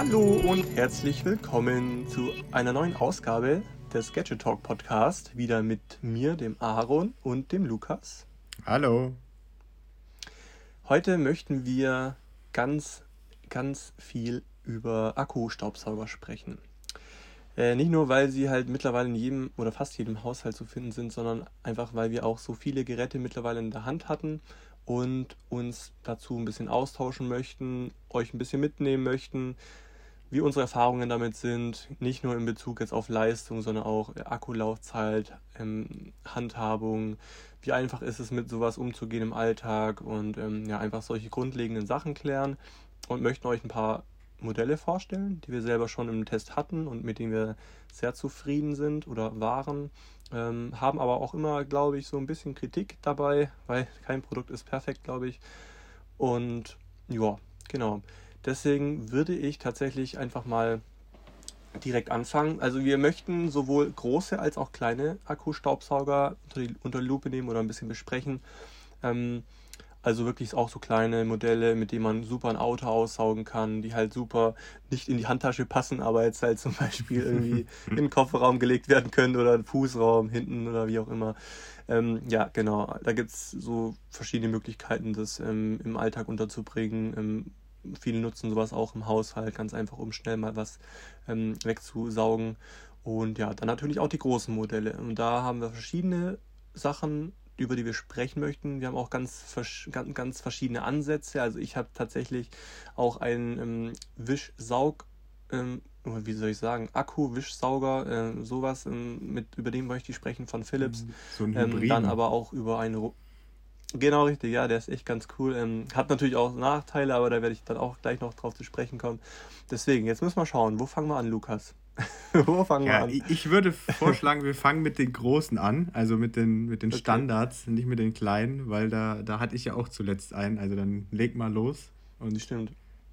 Hallo und herzlich willkommen zu einer neuen Ausgabe des Gadget Talk Podcast. Wieder mit mir, dem Aaron und dem Lukas. Hallo. Heute möchten wir ganz viel über Akkustaubsauger sprechen. Nicht nur, weil sie halt mittlerweile in jedem oder fast jedem Haushalt zu finden sind, sondern einfach, weil wir auch so viele Geräte mittlerweile in der Hand hatten und uns dazu ein bisschen austauschen möchten, euch ein bisschen mitnehmen möchten, wie unsere Erfahrungen damit sind, nicht nur in Bezug jetzt auf Leistung, sondern auch Akkulaufzeit, Handhabung, wie einfach ist es mit sowas umzugehen im Alltag und ja, einfach solche grundlegenden Sachen klären und möchten euch ein paar Modelle vorstellen, die wir selber schon im Test hatten und mit denen wir sehr zufrieden sind oder waren. Haben aber auch immer, glaube ich, so ein bisschen Kritik dabei, weil kein Produkt ist perfekt, glaube ich. Und ja, genau. Deswegen würde ich tatsächlich einfach mal direkt anfangen. Also wir möchten sowohl große als auch kleine Akkustaubsauger unter die Lupe nehmen oder ein bisschen besprechen. Also wirklich auch so kleine Modelle, mit denen man super ein Auto aussaugen kann, die halt super nicht in die Handtasche passen, aber jetzt halt zum Beispiel irgendwie in den Kofferraum gelegt werden können oder einen Fußraum hinten oder wie auch immer. Ja, genau. Da gibt es so verschiedene Möglichkeiten, das im Alltag unterzubringen. Viele nutzen sowas auch im Haushalt, ganz einfach, um schnell mal was wegzusaugen. Und ja, dann natürlich auch die großen Modelle. Und da haben wir verschiedene Sachen, über die wir sprechen möchten. Wir haben auch ganz verschiedene Ansätze. Also ich habe tatsächlich auch einen Wischsaug, wie soll ich sagen, Akku-Wischsauger, sowas, über den möchte ich sprechen, von Philips. So ein Dann Hybriden. aber auch über eine... Genau, richtig, ja, der ist echt ganz cool. Hat natürlich auch Nachteile, aber da werde ich dann auch gleich noch drauf zu sprechen kommen. Deswegen, jetzt müssen wir schauen, wo fangen wir an, Lukas? Wo fangen wir Ja, an? ich würde vorschlagen, wir fangen mit den Großen an, also mit den Okay, Standards, nicht mit den Kleinen, weil da hatte ich ja auch zuletzt einen. Also dann leg mal los und stimmt.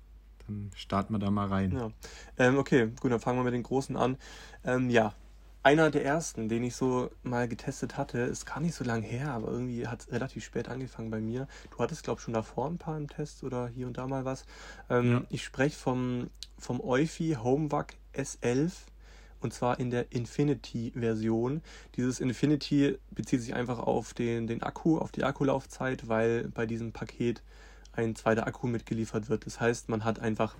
dann starten wir da mal rein. Ja. Okay, gut, dann fangen wir mit den Großen an. Ja, einer der ersten, den ich so mal getestet hatte, ist gar nicht so lang her, aber irgendwie hat es relativ spät angefangen bei mir. Du hattest, glaube ich, schon davor ein paar im Test oder hier und da mal was. Ja. Ich spreche vom Eufy HomeVac S11 und zwar in der Infinity-Version. Dieses Infinity bezieht sich einfach auf den Akku, auf die Akkulaufzeit, weil bei diesem Paket ein zweiter Akku mitgeliefert wird. Das heißt, man hat einfach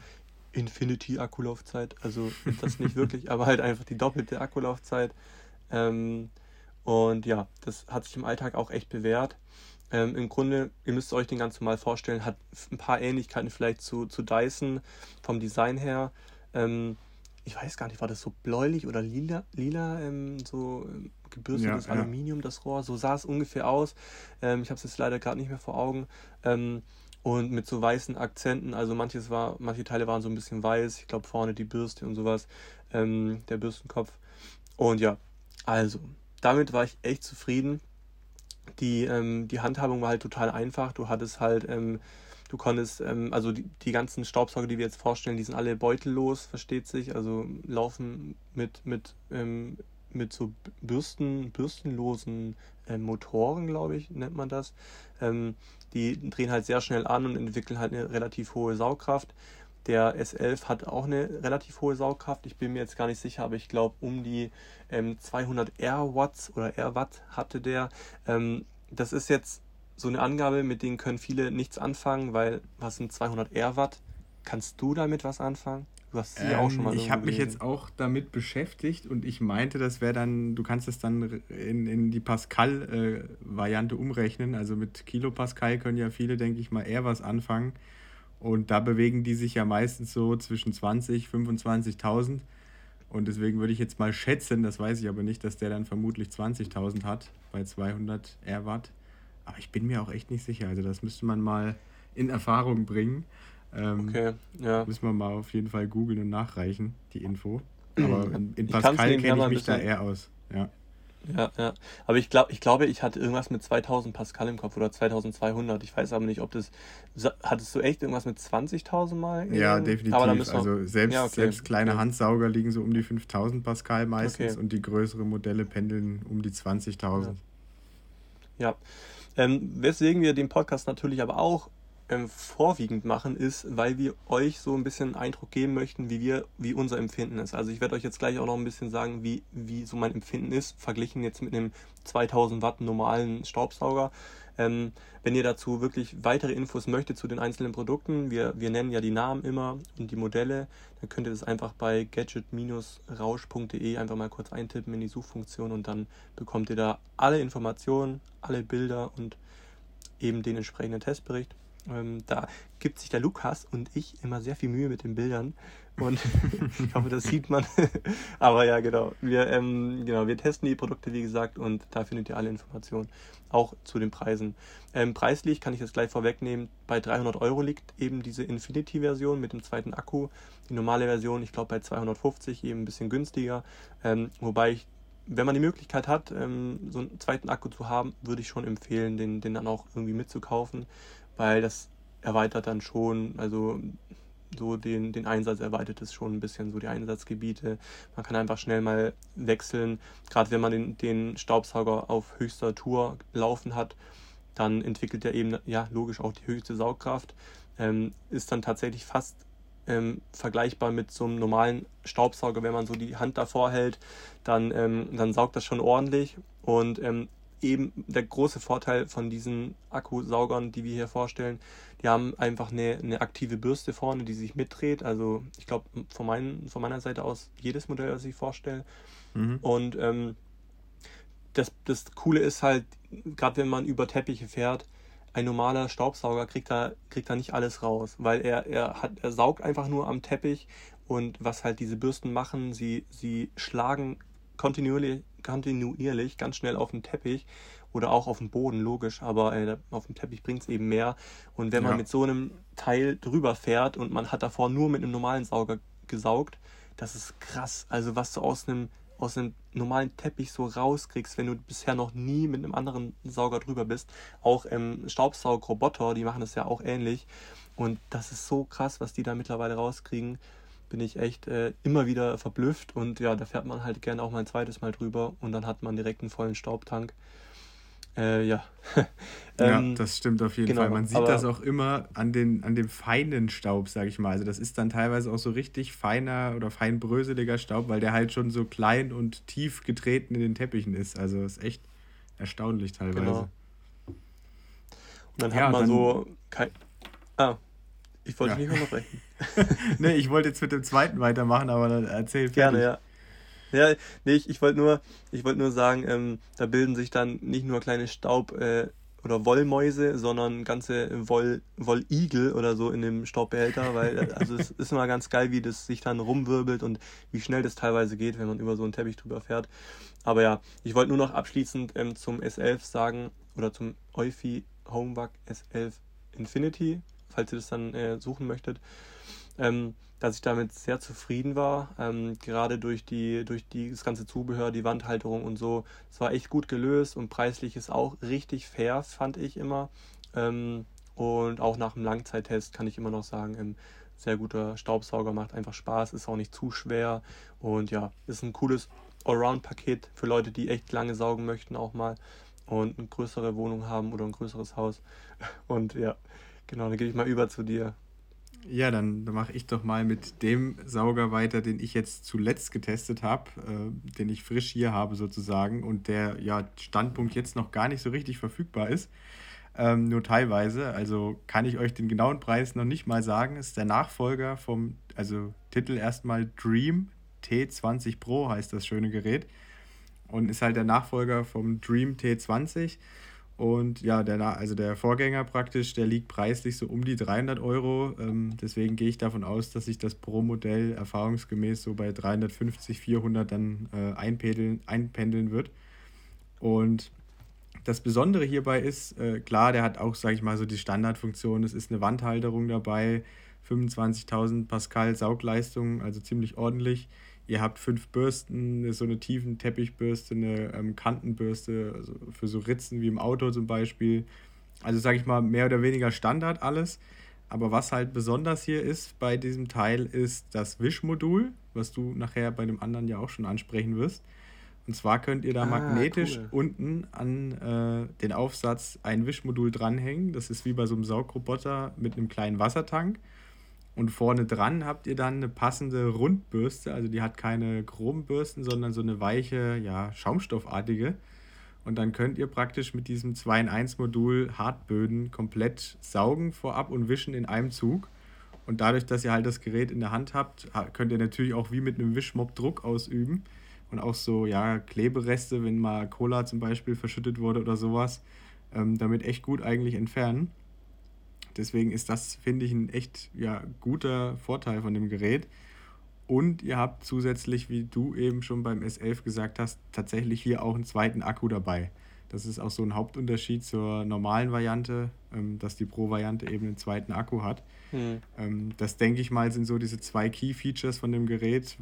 Infinity-Akkulaufzeit, also das nicht wirklich, aber halt einfach die doppelte Akkulaufzeit. Ähm, und ja, das hat sich im Alltag auch echt bewährt. Im Grunde, ihr müsst euch den ganz normal vorstellen, hat ein paar Ähnlichkeiten vielleicht zu Dyson vom Design her. Ähm, Ich weiß gar nicht, war das so bläulich oder lila so Ja, gebürstetes ja. Aluminium, das Rohr, so sah es ungefähr aus. Ich habe es jetzt leider gerade nicht mehr vor Augen. Ähm, und mit so weißen Akzenten, also manche Teile waren so ein bisschen weiß, ich glaube vorne die Bürste und sowas, der Bürstenkopf. Und ja, also, damit war ich echt zufrieden. Die Handhabung war halt total einfach. Du konntest, also die ganzen Staubsauger, die wir jetzt vorstellen, die sind alle beutellos, versteht sich, also laufen mit so bürstenlosen Motoren, glaube ich, nennt man das. Ähm, Die drehen halt sehr schnell an und entwickeln halt eine relativ hohe Saugkraft. Der S11 hat auch eine relativ hohe Saugkraft. Ich bin mir jetzt gar nicht sicher, aber ich glaube um die 200 R-Watts oder R-Watt hatte der. Das ist jetzt so eine Angabe, mit denen können viele nichts anfangen, weil was sind 200 R-Watt? Kannst du damit was anfangen? Du hast sie ja auch schon mal Ich irgendwo habe mich gelesen. jetzt auch damit beschäftigt und ich meinte, das wäre dann, du kannst es dann in die Pascal-Variante umrechnen. Also mit Kilopascal können ja viele, denke ich mal, eher was anfangen. Und da bewegen die sich ja meistens so zwischen 20, 25.000. Und deswegen würde ich jetzt mal schätzen, das weiß ich aber nicht, dass der dann vermutlich 20.000 hat bei 200 R-Watt. Aber ich bin mir auch echt nicht sicher. Also das müsste man mal in Erfahrung bringen. Ähm, Okay, ja. Müssen wir mal auf jeden Fall googeln und nachreichen, die Info. Aber in Ich kann es Pascal nebenher kenne mal ich ein mich da bisschen. eher aus. Ja. Ja, ja. Aber ich glaube, ich hatte irgendwas mit 2000 Pascal im Kopf oder 2200. Ich weiß aber nicht, ob das. Hattest du echt irgendwas mit 20.000 Mal? Ja, Aber da definitiv. müssen wir. Also Ja, okay, selbst kleine okay, Handsauger liegen so um die 5000 Pascal meistens okay. und die größeren Modelle pendeln um die Ja. 20.000. Ja. Weswegen wir den Podcast natürlich aber auch vorwiegend machen, ist, weil wir euch so ein bisschen Eindruck geben möchten, wie unser Empfinden ist. Also ich werde euch jetzt gleich auch noch ein bisschen sagen, wie so mein Empfinden ist, verglichen jetzt mit einem 2000 Watt normalen Staubsauger. Wenn ihr dazu wirklich weitere Infos möchtet zu den einzelnen Produkten, wir nennen ja die Namen immer und die Modelle, dann könnt ihr das einfach bei gadget-rausch.de einfach mal kurz eintippen in die Suchfunktion und dann bekommt ihr da alle Informationen, alle Bilder und eben den entsprechenden Testbericht. Da gibt sich der Lukas und ich immer sehr viel Mühe mit den Bildern und ich hoffe, das sieht man. Aber ja, genau. Wir testen die Produkte, wie gesagt, und da findet ihr alle Informationen, auch zu den Preisen. Preislich kann ich jetzt gleich vorwegnehmen, bei 300 € liegt eben diese Infinity-Version mit dem zweiten Akku. Die normale Version, ich glaube, bei 250, eben ein bisschen günstiger. Wobei wenn man die Möglichkeit hat, so einen zweiten Akku zu haben, würde ich schon empfehlen, den dann auch irgendwie mitzukaufen, weil das erweitert dann schon, also so den Einsatz erweitert es schon ein bisschen, so die Einsatzgebiete. Man kann einfach schnell mal wechseln, gerade wenn man den Staubsauger auf höchster Tour laufen hat, dann entwickelt er eben, ja, logisch auch die höchste Saugkraft, ist dann tatsächlich fast vergleichbar mit so einem normalen Staubsauger. Wenn man so die Hand davor hält, dann saugt das schon ordentlich. Und eben der große Vorteil von diesen Akkusaugern, die wir hier vorstellen, die haben einfach eine aktive Bürste vorne, die sich mitdreht. Also ich glaube, von meiner Seite aus jedes Modell, das ich vorstelle. Und das Coole ist halt, gerade wenn man über Teppiche fährt, ein normaler Staubsauger kriegt da nicht alles raus, weil er saugt einfach nur am Teppich und was halt diese Bürsten machen, sie schlagen kontinuierlich ganz schnell auf den Teppich oder auch auf den Boden, logisch, aber auf dem Teppich bringt es eben mehr. Und wenn man mit so einem Teil drüber fährt und man hat davor nur mit einem normalen Sauger gesaugt, das ist krass. Also was du aus einem normalen Teppich so rauskriegst, wenn du bisher noch nie mit einem anderen Sauger drüber bist. Auch Staubsaugroboter, die machen das ja auch ähnlich. Und das ist so krass, was die da mittlerweile rauskriegen. Bin ich echt immer wieder verblüfft. Und ja, da fährt man halt gerne auch mal ein zweites Mal drüber und dann hat man direkt einen vollen Staubtank. Ja. Ja, das stimmt auf jeden Fall. Man sieht das auch immer an dem feinen Staub, sage ich mal. Also das ist dann teilweise auch so richtig feiner oder feinbröseliger Staub, weil der halt schon so klein und tief getreten in den Teppichen ist. Also das ist echt erstaunlich teilweise. Genau. Und dann hat man so ich wollte dich nicht unterbrechen. Nee, ich wollte jetzt mit dem zweiten weitermachen, aber dann erzähl fertig. Gerne, ja. Ja, nee, ich wollte nur sagen, da bilden sich dann nicht nur kleine Staub- oder Wollmäuse, sondern ganze Wolligel oder so in dem Staubbehälter, weil also es ist immer ganz geil, wie das sich dann rumwirbelt und wie schnell das teilweise geht, wenn man über so einen Teppich drüber fährt. Aber ja, ich wollte nur noch abschließend zum S11 sagen, oder zum Eufy HomeVac S11 Infinity, falls ihr das dann suchen möchtet, dass ich damit sehr zufrieden war, gerade durch das ganze Zubehör, die Wandhalterung und so. Es war echt gut gelöst und preislich ist auch richtig fair, fand ich immer. Und auch nach dem Langzeittest kann ich immer noch sagen, sehr guter Staubsauger, macht einfach Spaß, ist auch nicht zu schwer und ja, ist ein cooles Allround-Paket für Leute, die echt lange saugen möchten auch mal und eine größere Wohnung haben oder ein größeres Haus. Und ja, genau, dann gebe ich mal über zu dir. Ja, dann mache ich doch mal mit dem Sauger weiter, den ich jetzt zuletzt getestet habe, den ich frisch hier habe sozusagen und der ja Standpunkt jetzt noch gar nicht so richtig verfügbar ist, nur teilweise. Also kann ich euch den genauen Preis noch nicht mal sagen. Ist der Nachfolger also Titel erstmal Dream T20 Pro heißt das schöne Gerät und ist halt der Nachfolger vom Dream T20. Und ja, der Vorgänger praktisch, der liegt preislich so um die 300 Euro. Deswegen gehe ich davon aus, dass sich das pro Modell erfahrungsgemäß so bei 350, 400 dann einpendeln wird. Und das Besondere hierbei ist, klar, der hat auch, sage ich mal, so die Standardfunktion. Es ist eine Wandhalterung dabei, 25.000 Pascal Saugleistung, also ziemlich ordentlich. Ihr habt 5 Bürsten, so eine tiefen Teppichbürste, eine Kantenbürste, also für so Ritzen wie im Auto zum Beispiel. Also sage ich mal, mehr oder weniger Standard alles. Aber was halt besonders hier ist bei diesem Teil, ist das Wischmodul, was du nachher bei dem anderen ja auch schon ansprechen wirst. Und zwar könnt ihr da magnetisch Cool. unten an den Aufsatz ein Wischmodul dranhängen. Das ist wie bei so einem Saugroboter mit einem kleinen Wassertank. Und vorne dran habt ihr dann eine passende Rundbürste. Also die hat keine Chrombürsten, sondern so eine weiche, ja, schaumstoffartige. Und dann könnt ihr praktisch mit diesem 2-in-1-Modul Hartböden komplett saugen vorab und wischen in einem Zug. Und dadurch, dass ihr halt das Gerät in der Hand habt, könnt ihr natürlich auch wie mit einem Wischmopp Druck ausüben. Und auch so, ja, Klebereste, wenn mal Cola zum Beispiel verschüttet wurde oder sowas, damit echt gut eigentlich entfernen. Deswegen ist das, finde ich, ein echt, ja, guter Vorteil von dem Gerät. Und ihr habt zusätzlich, wie du eben schon beim S11 gesagt hast, tatsächlich hier auch einen zweiten Akku dabei. Das ist auch so ein Hauptunterschied zur normalen Variante, dass die Pro-Variante eben einen zweiten Akku hat. Hm. Das denke ich mal sind so diese zwei Key-Features von dem Gerät,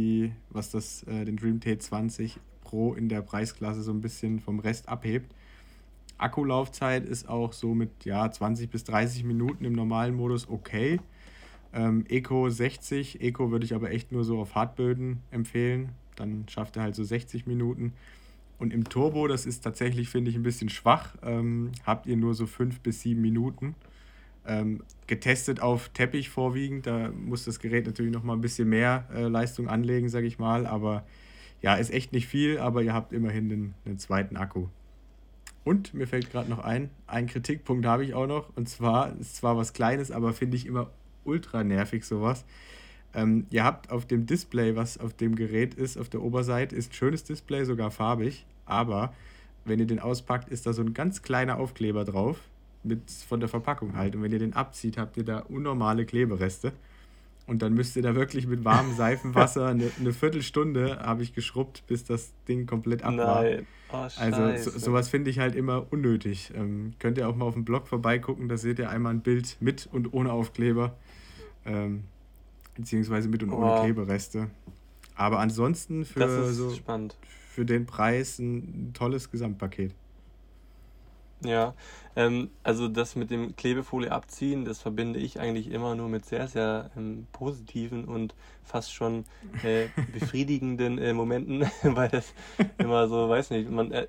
den Dream T20 Pro in der Preisklasse so ein bisschen vom Rest abhebt. Akkulaufzeit ist auch so mit 20 bis 30 Minuten im normalen Modus okay. Eco 60, Eco würde ich aber echt nur so auf Hartböden empfehlen. Dann schafft er halt so 60 Minuten. Und im Turbo, das ist tatsächlich, finde ich, ein bisschen schwach, habt ihr nur so 5 bis 7 Minuten. Getestet auf Teppich vorwiegend, da muss das Gerät natürlich noch mal ein bisschen mehr Leistung anlegen, sage ich mal. Aber ja, ist echt nicht viel, aber ihr habt immerhin einen zweiten Akku. Und mir fällt gerade noch ein Kritikpunkt habe ich auch noch. Und zwar, ist zwar was Kleines, aber finde ich immer ultra nervig sowas. Ihr habt auf dem Display, was auf dem Gerät ist, auf der Oberseite, ist ein schönes Display, sogar farbig. Aber wenn ihr den auspackt, ist da so ein ganz kleiner Aufkleber drauf, von der Verpackung halt. Und wenn ihr den abzieht, habt ihr da unnormale Klebereste. Und dann müsst ihr da wirklich mit warmem Seifenwasser eine Viertelstunde, habe ich geschrubbt, bis das Ding komplett ab war. Nein. Oh, Also scheiße. sowas finde ich halt immer unnötig. Könnt ihr auch mal auf dem Blog vorbeigucken, da seht ihr einmal ein Bild mit und ohne Aufkleber, beziehungsweise mit und ohne Oh, Klebereste. Aber ansonsten das ist spannend. für den Preis ein tolles Gesamtpaket. Ja, also das mit dem Klebefolie abziehen, das verbinde ich eigentlich immer nur mit sehr, sehr positiven und fast schon befriedigenden Momenten, weil das immer so, weiß nicht,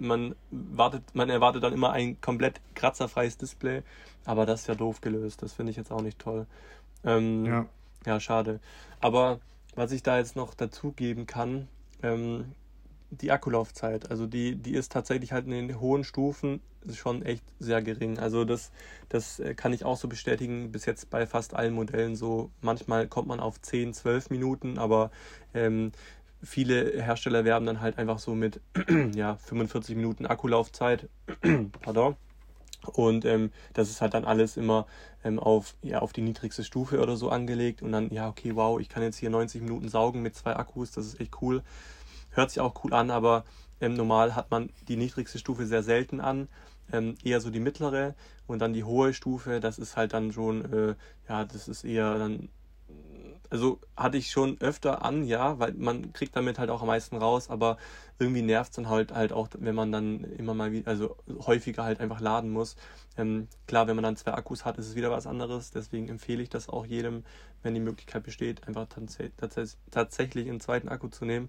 man erwartet dann immer ein komplett kratzerfreies Display, aber das ist ja doof gelöst, das finde ich jetzt auch nicht toll. Ähm, Ja, ja, schade. Aber was ich da jetzt noch dazugeben kann, ähm, die Akkulaufzeit, also die ist tatsächlich halt in den hohen Stufen schon echt sehr gering. Also das kann ich auch so bestätigen, bis jetzt bei fast allen Modellen so. Manchmal kommt man auf 10, 12 Minuten, aber ähm, viele Hersteller werben dann halt einfach so mit 45 Minuten Akkulaufzeit. Pardon. Und das ist halt dann alles immer auf die niedrigste Stufe oder so angelegt. Und dann, ja, okay, wow, ich kann jetzt hier 90 Minuten saugen mit 2 Akkus, das ist echt cool. Hört sich auch cool an, aber normal hat man die niedrigste Stufe sehr selten an. Eher so die mittlere und dann die hohe Stufe, das ist halt dann schon, das ist eher dann, also hatte ich schon öfter an, ja, weil man kriegt damit halt auch am meisten raus, aber irgendwie nervt es dann halt auch, wenn man dann immer mal wieder, also häufiger halt einfach laden muss. Klar, wenn man dann 2 Akkus hat, ist es wieder was anderes, deswegen empfehle ich das auch jedem, wenn die Möglichkeit besteht, einfach tatsächlich einen zweiten Akku zu nehmen.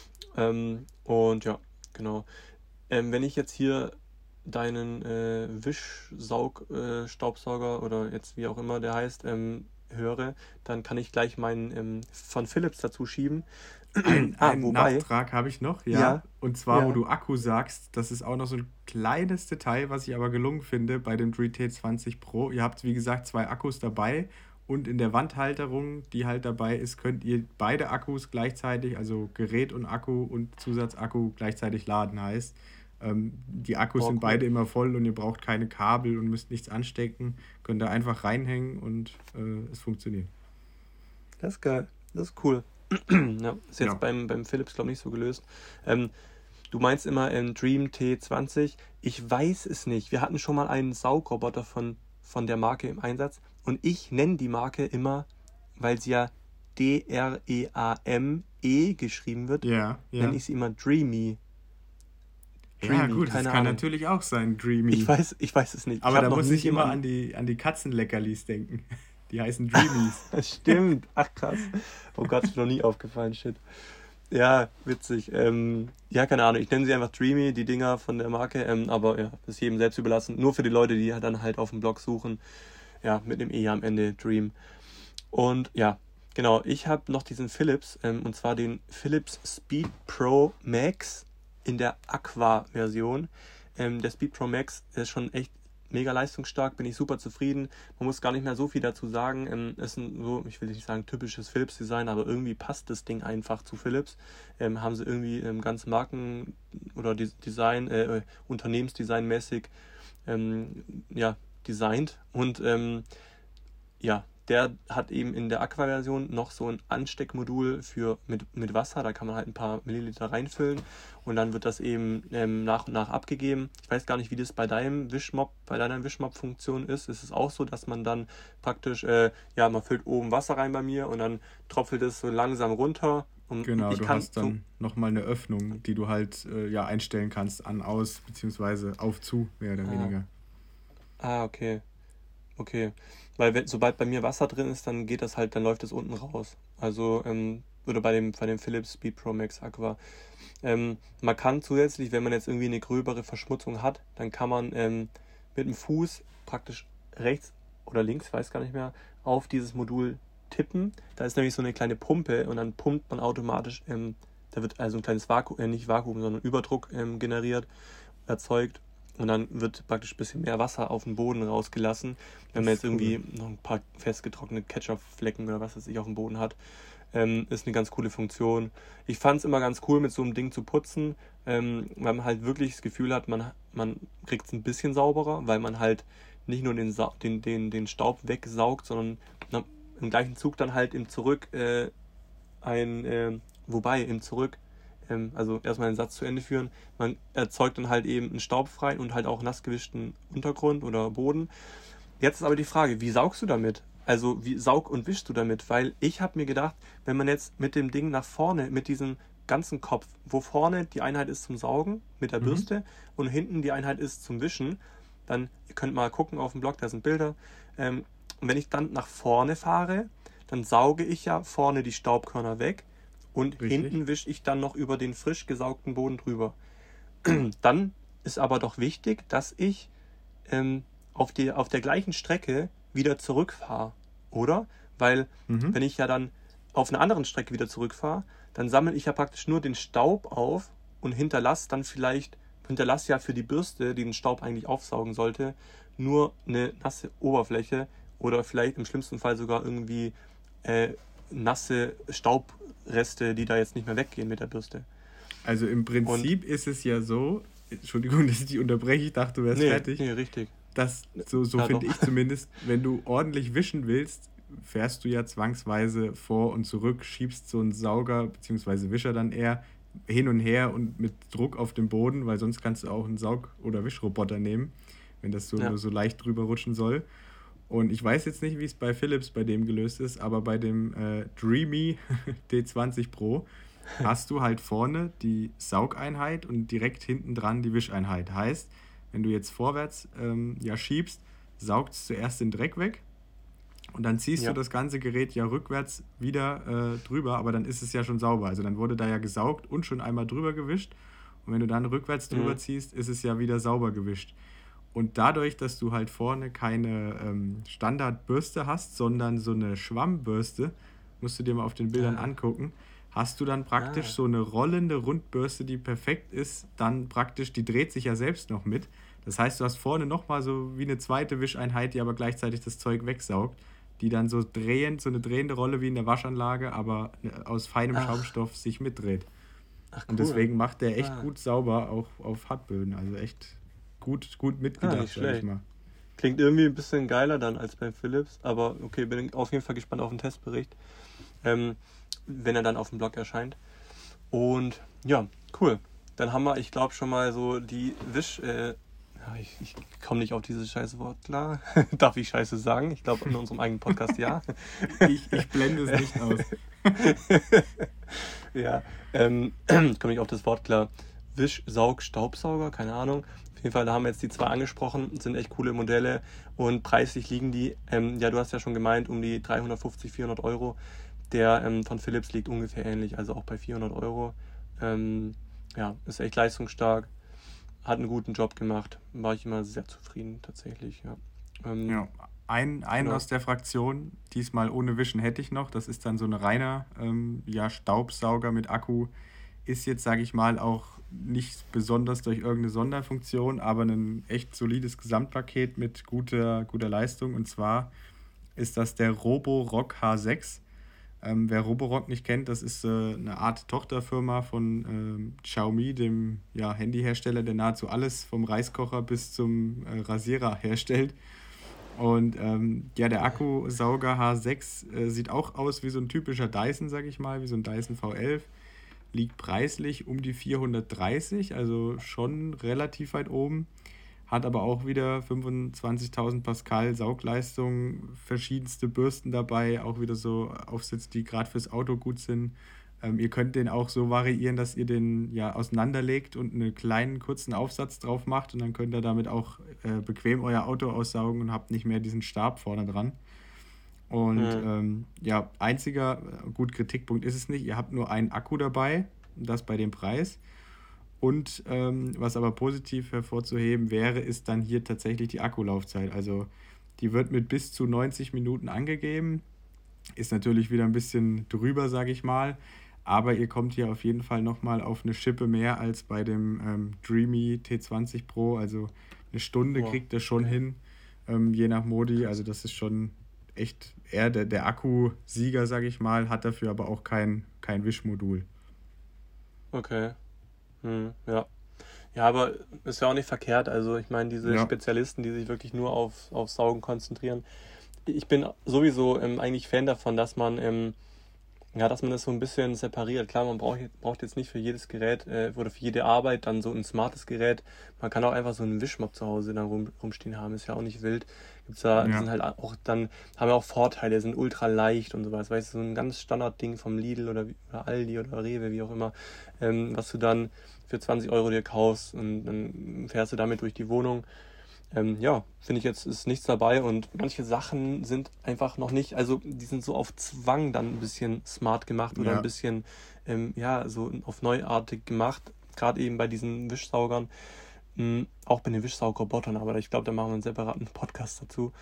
Und ja, genau. Wenn ich jetzt hier deinen Wischsaug-Staubsauger oder jetzt wie auch immer der heißt, höre, dann kann ich gleich meinen von Philips dazu schieben. Einen Wobei, Nachtrag habe ich noch, ja. ja, Und zwar, wo ja, du Akku sagst, das ist auch noch so ein kleines Detail, was ich aber gelungen finde bei dem Dream T20 Pro. Ihr habt, wie gesagt, 2 Akkus dabei und in der Wandhalterung, die halt dabei ist, könnt ihr beide Akkus gleichzeitig, also Gerät und Akku und Zusatzakku gleichzeitig laden. Heißt, die Akkus oh sind beide cool. immer voll und ihr braucht keine Kabel und müsst nichts anstecken. Könnt ihr einfach reinhängen und es funktioniert. Das ist geil, das ist cool. Ja, ist jetzt Genau. beim Philips, glaube ich, nicht so gelöst. Ähm, Du meinst immer Dream T20. Ich weiß es nicht. Wir hatten schon mal einen Saugroboter von der Marke im Einsatz. Und ich nenne die Marke immer, weil sie ja Dreame geschrieben wird, Ja, nenne ja. ich sie immer Dreamy. Ja, Dreamy, gut, das keine kann Ahnung. natürlich auch sein, Ich Dreamy. weiß, ich weiß es nicht. Ich Aber habe da noch muss nie ich immer jemanden. an die Katzenleckerlis denken. Die heißen Dreamies. Stimmt. Ach krass. Oh Gott, ist mir noch nie aufgefallen, shit. Ja, witzig. Ja, keine Ahnung, ich nenne sie einfach Dreamy, die Dinger von der Marke, aber ja, das ist jedem selbst überlassen. Nur für die Leute, die dann halt auf dem Blog suchen, ja, mit dem E am Ende, Dream. Und ja, genau, ich habe noch diesen Philips, und zwar den Philips Speed Pro Max in der Aqua-Version. Der Speed Pro Max ist schon echt mega leistungsstark, bin ich super zufrieden. Man muss gar nicht mehr so viel dazu sagen. Ist ein so, ich will nicht sagen typisches Philips-Design, aber irgendwie passt das Ding einfach zu Philips. Haben sie irgendwie ganz Marken- oder Design, Unternehmensdesign-mäßig ja, designt. Und ja, der hat eben in der Aqua-Version noch so ein Ansteckmodul mit Wasser. Da kann man halt ein paar Milliliter reinfüllen und dann wird das eben nach und nach abgegeben. Ich weiß gar nicht, wie das bei deiner Wischmopp-Funktion ist. Es ist auch so, dass man dann praktisch, ja, man füllt oben Wasser rein bei mir und dann tropfelt es so langsam runter. Und Genau, ich du kann hast dann nochmal eine Öffnung, die du halt ja einstellen kannst, an, aus, beziehungsweise auf, zu, mehr oder weniger. Okay. Okay, weil sobald bei mir Wasser drin ist, dann geht das halt, dann läuft es unten raus. Also, oder bei dem Philips Speed Pro Max Aqua. Man kann zusätzlich, wenn man jetzt irgendwie eine gröbere Verschmutzung hat, dann kann man mit dem Fuß praktisch rechts oder links, weiß gar nicht mehr, auf dieses Modul tippen. Da ist nämlich so eine kleine Pumpe und dann pumpt man automatisch, da wird also ein kleines Vakuum, nicht Vakuum, sondern Überdruck generiert, erzeugt. Und dann wird praktisch ein bisschen mehr Wasser auf den Boden rausgelassen. Wenn man Das jetzt ist cool. irgendwie noch ein paar festgetrocknete Ketchupflecken oder was weiß ich auf dem Boden hat, ist eine ganz coole Funktion. Ich fand es immer ganz cool, mit so einem Ding zu putzen, weil man halt wirklich das Gefühl hat, man kriegt es ein bisschen sauberer, weil man halt nicht nur den Staub wegsaugt, sondern im gleichen Zug dann halt im Zurück im Zurück, also erstmal den Satz zu Ende führen, man erzeugt dann halt eben einen staubfreien und halt auch nass gewischten Untergrund oder Boden. Jetzt ist aber die Frage, wie saugst du damit? Also wie saug und wischst du damit? Weil ich habe mir gedacht, wenn man jetzt mit dem Ding nach vorne, mit diesem ganzen Kopf, wo vorne die Einheit ist zum Saugen mit der Mhm. Bürste und hinten die Einheit ist zum Wischen, dann, ihr könnt mal gucken auf dem Blog, da sind Bilder. Und wenn ich dann nach vorne fahre, dann sauge ich ja vorne die Staubkörner weg und Richtig. hinten wische ich dann noch über den frisch gesaugten Boden drüber. Dann ist aber doch wichtig, dass ich auf der gleichen Strecke wieder zurückfahre, oder? Weil Mhm. wenn ich ja dann auf einer anderen Strecke wieder zurückfahre, dann sammle ich ja praktisch nur den Staub auf und hinterlasse ja für die Bürste, die den Staub eigentlich aufsaugen sollte, nur eine nasse Oberfläche oder vielleicht im schlimmsten Fall sogar irgendwie nasse Staubreste, die da jetzt nicht mehr weggehen mit der Bürste. Also im Und Prinzip ist es ja so, Entschuldigung, dass ich dich unterbreche, ich dachte, du wärst nee, fertig. nee, richtig. Das, so Ja, finde doch. ich zumindest, wenn du ordentlich wischen willst, fährst du ja zwangsweise vor und zurück, schiebst so einen Sauger bzw. Wischer dann eher hin und her und mit Druck auf dem Boden, weil sonst kannst du auch einen Saug- oder Wischroboter nehmen, wenn das so Ja. nur so leicht drüber rutschen soll. Und ich weiß jetzt nicht, wie es bei Philips bei dem gelöst ist, aber bei dem Dreamy D20 Pro hast du halt vorne die Saugeinheit und direkt hinten dran die Wischeinheit. Heißt, wenn du jetzt vorwärts ja schiebst, saugt es zuerst den Dreck weg und dann ziehst du Ja. das ganze Gerät ja rückwärts wieder drüber, aber dann ist es ja schon sauber. Also dann wurde da ja gesaugt und schon einmal drüber gewischt. Und wenn du dann rückwärts drüber Mhm. ziehst, ist es ja wieder sauber gewischt. Und dadurch, dass du halt vorne keine Standardbürste hast, sondern so eine Schwammbürste, musst du dir mal auf den Bildern Ah, angucken, hast du dann praktisch ah, so eine rollende Rundbürste, die perfekt ist, dann praktisch, die dreht sich ja selbst noch mit. Das heißt, du hast vorne nochmal so wie eine zweite Wischeinheit, die aber gleichzeitig das Zeug wegsaugt, die dann so drehend, so eine drehende Rolle wie in der Waschanlage, aber aus feinem ach, Schaumstoff sich mitdreht. ach, Und cool. deswegen macht der echt Ah, gut sauber, auch auf Hartböden. Also echt gut nicht mitgedacht, sag ich schlecht. mal. Klingt irgendwie ein bisschen geiler dann als beim Philips, aber okay, bin auf jeden Fall gespannt auf den Testbericht, ähm, wenn er dann auf dem Blog erscheint. Und ja, cool. Dann haben wir, ich glaube, schon mal so die ja, ich komme nicht auf dieses scheiße Wort klar. Darf ich Scheiße sagen? Ich glaube, in unserem eigenen Podcast ja. Ich blende es nicht aus. Ja, komme ich auf das Wort klar. Staubsauger, keine Ahnung. Auf jeden Fall, da haben wir jetzt die zwei angesprochen, sind echt coole Modelle und preislich liegen die, ja, du hast ja schon gemeint, um die 350, 400 Euro. Der von Philips liegt ungefähr ähnlich, also auch bei 400 Euro. Ja, ist echt leistungsstark, hat einen guten Job gemacht, war ich immer sehr zufrieden tatsächlich, ja. Ja, einen Genau. aus der Fraktion, diesmal ohne Wischen hätte ich noch. Das ist dann so ein reiner Staubsauger mit Akku. Ist jetzt, sage ich mal, auch nicht besonders durch irgendeine Sonderfunktion, aber ein echt solides Gesamtpaket mit guter Leistung. Und zwar ist das der Roborock H6. Wer Roborock nicht kennt, das ist eine Art Tochterfirma von Xiaomi, dem Handyhersteller, der nahezu alles vom Reiskocher bis zum Rasierer herstellt. Und der Akkusauger H6 sieht auch aus wie so ein typischer Dyson, sag ich mal, wie so ein Dyson V11. Liegt preislich um die 430, also schon relativ weit oben. Hat aber auch wieder 25.000 Pascal Saugleistung, verschiedenste Bürsten dabei, auch wieder so Aufsätze, die gerade fürs Auto gut sind. Ihr könnt den auch so variieren, dass ihr den auseinanderlegt und einen kleinen, kurzen Aufsatz drauf macht und dann könnt ihr damit auch bequem euer Auto aussaugen und habt nicht mehr diesen Stab vorne dran. Und einziger Kritikpunkt ist es nicht, ihr habt nur einen Akku dabei, das bei dem Preis. Und was aber positiv hervorzuheben wäre, ist dann hier tatsächlich die Akkulaufzeit. Also die wird mit bis zu 90 Minuten angegeben. Ist natürlich wieder ein bisschen drüber, sage ich mal. Aber ihr kommt hier auf jeden Fall nochmal auf eine Schippe mehr als bei dem Dreamy T20 Pro. Also eine Stunde kriegt er schon hin, je nach Modi. Also das ist schon echt eher der Akkusieger, sage ich mal, hat dafür aber auch kein Wischmodul. Okay. Ja. Ja, aber ist ja auch nicht verkehrt. Also ich meine, diese Ja, Spezialisten, die sich wirklich nur auf Saugen konzentrieren. Ich bin sowieso eigentlich Fan davon, dass man dass man das so ein bisschen separiert. Klar, man braucht jetzt nicht für jedes Gerät oder für jede Arbeit dann so ein smartes Gerät. Man kann auch einfach so einen Wischmopp zu Hause dann rumstehen haben. Ist ja auch nicht wild. Die ja. sind halt auch dann, haben ja auch Vorteile, sind ultra leicht und sowas. Weißt du, so ein ganz Standardding vom Lidl oder Aldi oder Rewe, wie auch immer, was du dann für 20 Euro dir kaufst und dann fährst du damit durch die Wohnung. Finde ich jetzt ist nichts dabei und manche Sachen sind einfach noch nicht, also die sind so auf Zwang dann ein bisschen smart gemacht oder ein Ja, bisschen, so auf neuartig gemacht, gerade eben bei diesen Wischsaugern, auch bei den Wischsaugrobotern, aber ich glaube, da machen wir einen separaten Podcast dazu.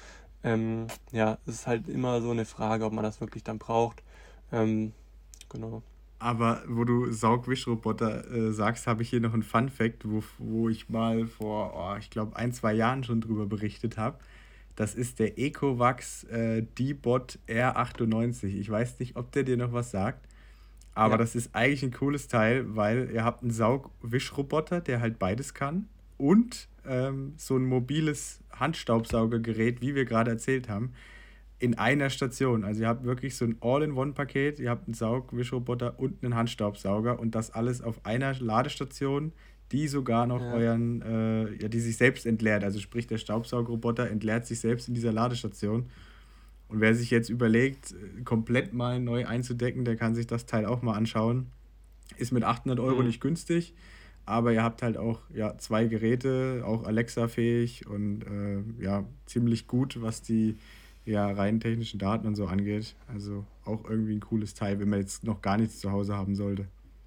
Es ist halt immer so eine Frage, ob man das wirklich dann braucht. Ähm, genau. aber wo du Saugwischroboter sagst, habe ich hier noch einen Fun-Fact, wo ich mal vor, ich glaube, 1, 2 Jahren schon drüber berichtet habe. Das ist der Ecovacs D-Bot R98. Ich weiß nicht, ob der dir noch was sagt, aber Ja, das ist eigentlich ein cooles Teil, weil ihr habt einen Saugwischroboter, der halt beides kann und so ein mobiles Handstaubsaugergerät, wie wir gerade erzählt haben, in einer Station. Also ihr habt wirklich so ein All-in-One-Paket, ihr habt einen Saugwischroboter und einen Handstaubsauger und das alles auf einer Ladestation, die sogar noch ja. die sich selbst entleert. Also sprich, der Staubsaugerroboter entleert sich selbst in dieser Ladestation. Und wer sich jetzt überlegt, komplett mal neu einzudecken, der kann sich das Teil auch mal anschauen. Ist mit 800 Euro Hm. nicht günstig, aber ihr habt halt auch 2 Geräte, auch Alexa-fähig und ziemlich gut, was die rein technischen Daten und so angeht. Also auch irgendwie ein cooles Teil, wenn man jetzt noch gar nichts zu Hause haben sollte.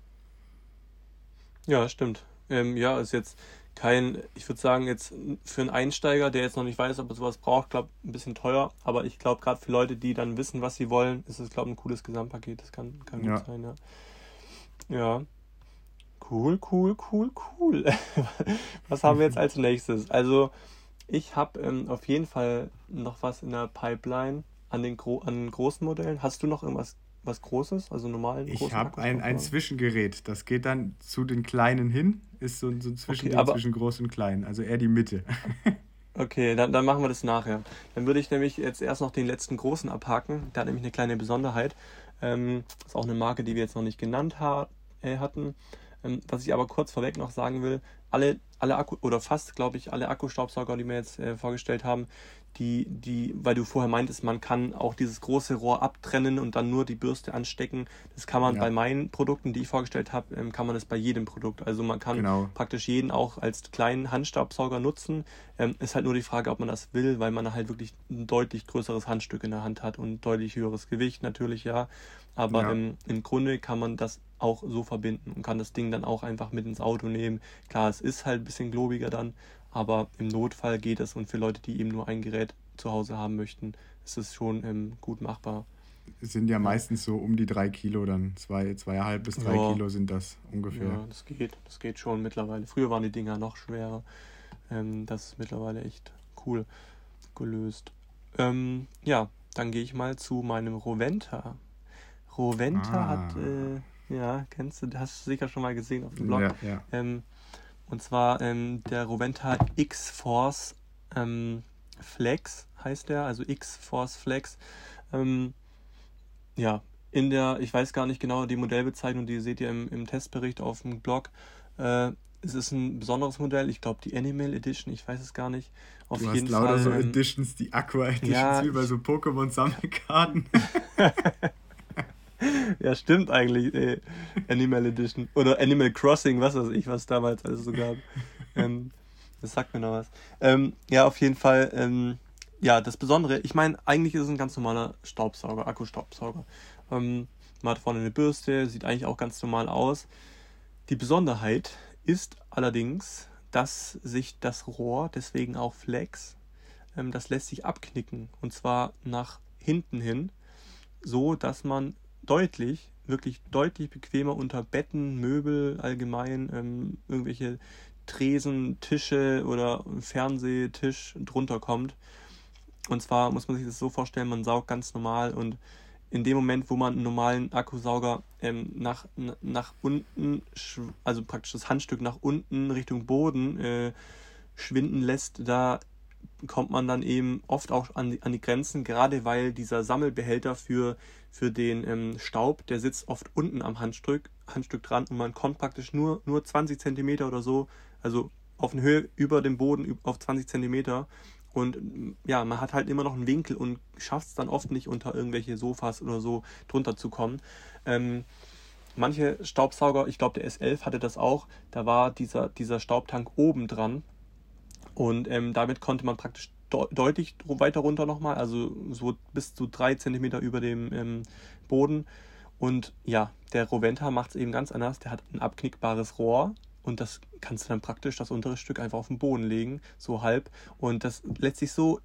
Ja, stimmt. Ist jetzt ich würde sagen, jetzt für einen Einsteiger, der jetzt noch nicht weiß, ob er sowas braucht, glaube ein bisschen teuer, aber ich glaube, gerade für Leute, die dann wissen, was sie wollen, ist es, glaube ich, ein cooles Gesamtpaket. Das kann gut Ja, sein, ja. Ja, cool, cool, cool, cool. Was haben wir jetzt als nächstes? Also, ich habe auf jeden Fall noch was in der Pipeline an den großen Modellen. Hast du noch irgendwas was Großes, also normalen ich großen habe ein Akkustaubsauger? Zwischengerät. Das geht dann zu den kleinen hin, ist so ein Okay, Zwischending aber zwischen groß und klein, also eher die Mitte. okay, dann machen wir das nachher. Dann würde ich nämlich jetzt erst noch den letzten großen abhaken. Der hat nämlich eine kleine Besonderheit. Ist auch eine Marke, die wir jetzt noch nicht genannt hatten. Was ich aber kurz vorweg noch sagen will, alle Akku, oder fast, glaube ich, alle Akkustaubsauger, die wir jetzt vorgestellt haben, weil du vorher meintest, man kann auch dieses große Rohr abtrennen und dann nur die Bürste anstecken. Das kann man bei meinen Produkten, die ich vorgestellt habe, kann man das bei jedem Produkt. Also man kann praktisch jeden auch als kleinen Handstaubsauger nutzen. Ist halt nur die Frage, ob man das will, weil man halt wirklich ein deutlich größeres Handstück in der Hand hat und deutlich höheres Gewicht natürlich, ja. Aber im Grunde kann man das auch so verbinden und kann das Ding dann auch einfach mit ins Auto nehmen. Klar, es ist halt ein bisschen globiger dann, aber im Notfall geht es und für Leute, die eben nur ein Gerät zu Hause haben möchten, ist es schon gut machbar. Es sind ja meistens so um die 3 Kilo dann, 2,5 bis 3 Kilo sind das ungefähr. Ja, das geht schon mittlerweile. Früher waren die Dinger noch schwerer. Das ist mittlerweile echt cool gelöst. Ja, dann gehe ich mal zu meinem Roventa. Roventa hat, kennst du, hast du sicher schon mal gesehen auf dem Blog. Ja. Und zwar der Roventa X-Force Flex heißt der, also X-Force Flex. Ich weiß gar nicht genau die Modellbezeichnung, die seht ihr im Testbericht auf dem Blog. Es ist ein besonderes Modell, ich glaube die Animal Edition, ich weiß es gar nicht. Du hast lauter so Editions, die Aqua Editions, wie bei so Pokémon-Sammelkarten. Ja, stimmt eigentlich. Animal Edition. Oder Animal Crossing, was weiß ich, was damals alles so gab. Das sagt mir noch was. Auf jeden Fall. Das Besondere, ich meine, eigentlich ist es ein ganz normaler Staubsauger, Akkustaubsauger. Man hat vorne eine Bürste, sieht eigentlich auch ganz normal aus. Die Besonderheit ist allerdings, dass sich das Rohr, deswegen auch Flex, das lässt sich abknicken. Und zwar nach hinten hin, so dass man wirklich deutlich bequemer unter Betten, Möbel allgemein, irgendwelche Tresen, Tische oder Fernsehtisch drunter kommt. Und zwar muss man sich das so vorstellen, man saugt ganz normal und in dem Moment, wo man einen normalen Akkusauger nach unten, also praktisch das Handstück nach unten Richtung Boden schwinden lässt, da kommt man dann eben oft auch an die Grenzen, gerade weil dieser Sammelbehälter für den Staub, der sitzt oft unten am Handstück dran und man kommt praktisch nur 20 Zentimeter oder so, also auf eine Höhe über dem Boden auf 20 Zentimeter und ja, man hat halt immer noch einen Winkel und schafft es dann oft nicht unter irgendwelche Sofas oder so drunter zu kommen. Manche Staubsauger, ich glaube der S11 hatte das auch, da war dieser Staubtank oben dran. Und damit konnte man praktisch deutlich weiter runter nochmal, also so bis zu 3 Zentimeter über dem Boden. Und ja, der Roventa macht es eben ganz anders. Der hat ein abknickbares Rohr und das kannst du dann praktisch das untere Stück einfach auf den Boden legen, so halb. Und das lässt sich so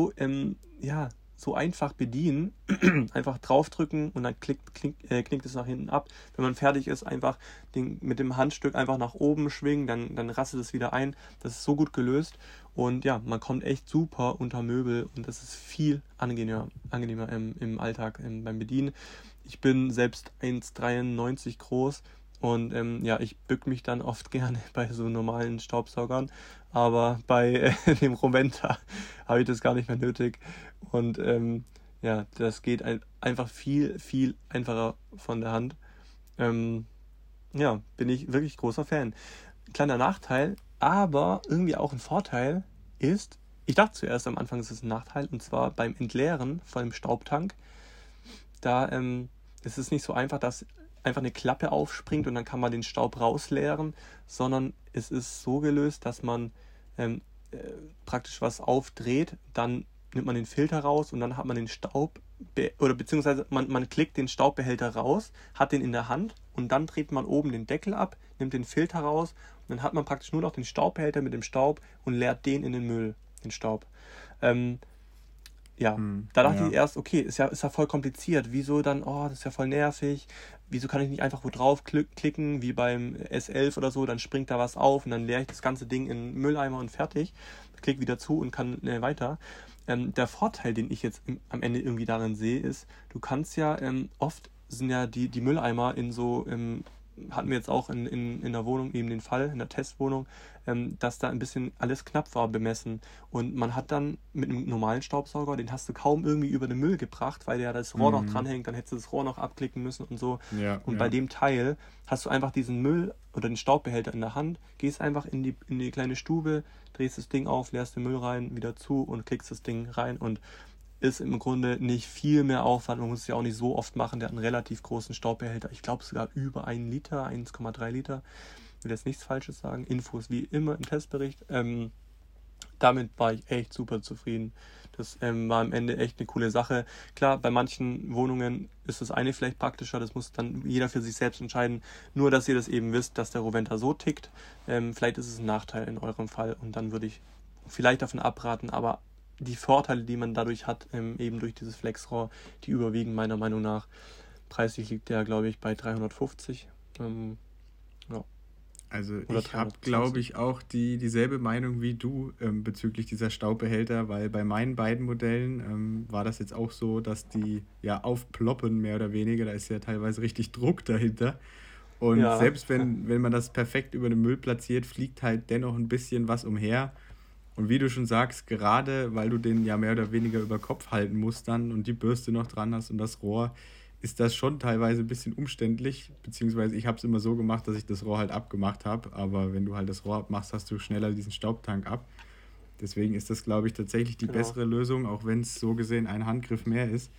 einfach bedienen. Einfach draufdrücken und dann knickt es nach hinten ab. Wenn man fertig ist, einfach mit dem Handstück einfach nach oben schwingen, dann rasselt es wieder ein. Das ist so gut gelöst und ja, man kommt echt super unter Möbel und das ist viel angenehmer im Alltag beim Bedienen. Ich bin selbst 1,93 groß und ich bück mich dann oft gerne bei so normalen Staubsaugern, aber bei dem Roventa habe ich das gar nicht mehr nötig und das geht einfach viel, viel einfacher von der Hand. Bin ich wirklich großer Fan. Kleiner Nachteil, aber irgendwie auch ein Vorteil ist, ich dachte zuerst am Anfang, es ist ein Nachteil, und zwar beim Entleeren von dem Staubtank, da ist es nicht so einfach, dass einfach eine Klappe aufspringt und dann kann man den Staub rausleeren, sondern es ist so gelöst, dass man praktisch was aufdreht, dann nimmt man den Filter raus und dann hat man den Staub, beziehungsweise man klickt den Staubbehälter raus, hat den in der Hand und dann dreht man oben den Deckel ab, nimmt den Filter raus und dann hat man praktisch nur noch den Staubbehälter mit dem Staub und leert den in den Müll, den Staub. Da dachte ich erst, okay, ist ja voll kompliziert. Wieso dann, das ist ja voll nervig. Wieso kann ich nicht einfach wo drauf klicken, wie beim S11 oder so, dann springt da was auf und dann leere ich das ganze Ding in den Mülleimer und fertig. Klick wieder zu und kann weiter. Der Vorteil, den ich jetzt am Ende irgendwie darin sehe, ist, du kannst ja, oft sind ja die Mülleimer in so hatten wir jetzt auch in der Wohnung eben den Fall, in der Testwohnung, dass da ein bisschen alles knapp war bemessen. Und man hat dann mit einem normalen Staubsauger, den hast du kaum irgendwie über den Müll gebracht, weil ja das Rohr noch dranhängt, dann hättest du das Rohr noch abklicken müssen und so. Ja, Und bei ja. dem Teil hast du einfach diesen Müll oder den Staubbehälter in der Hand, gehst einfach in die kleine Stube, drehst das Ding auf, leerst den Müll rein, wieder zu und klickst das Ding rein und ist im Grunde nicht viel mehr Aufwand. Man muss es ja auch nicht so oft machen. Der hat einen relativ großen Staubbehälter. Ich glaube sogar über 1 Liter, 1,3 Liter. Ich will jetzt nichts Falsches sagen. Infos wie immer im Testbericht. Damit war ich echt super zufrieden. Das war am Ende echt eine coole Sache. Klar, bei manchen Wohnungen ist das eine vielleicht praktischer. Das muss dann jeder für sich selbst entscheiden. Nur, dass ihr das eben wisst, dass der Roventa so tickt. Vielleicht ist es ein Nachteil in eurem Fall. Und dann würde ich vielleicht davon abraten. Aber die Vorteile, die man dadurch hat, eben durch dieses Flexrohr, die überwiegen meiner Meinung nach. Preislich liegt der, glaube ich, bei 350. Ja. Also Oder ich habe, 320. glaube ich, auch dieselbe Meinung wie du bezüglich dieser Staubbehälter, weil bei meinen beiden Modellen war das jetzt auch so, dass die ja aufploppen, mehr oder weniger. Da ist ja teilweise richtig Druck dahinter. Und Ja, selbst wenn man das perfekt über den Müll platziert, fliegt halt dennoch ein bisschen was umher. Und wie du schon sagst, gerade weil du den ja mehr oder weniger über Kopf halten musst dann und die Bürste noch dran hast und das Rohr, ist das schon teilweise ein bisschen umständlich. Beziehungsweise ich habe es immer so gemacht, dass ich das Rohr halt abgemacht habe. Aber wenn du halt das Rohr abmachst, hast du schneller diesen Staubtank ab. Deswegen ist das, glaube ich, tatsächlich die genau. bessere Lösung, auch wenn es so gesehen ein Handgriff mehr ist.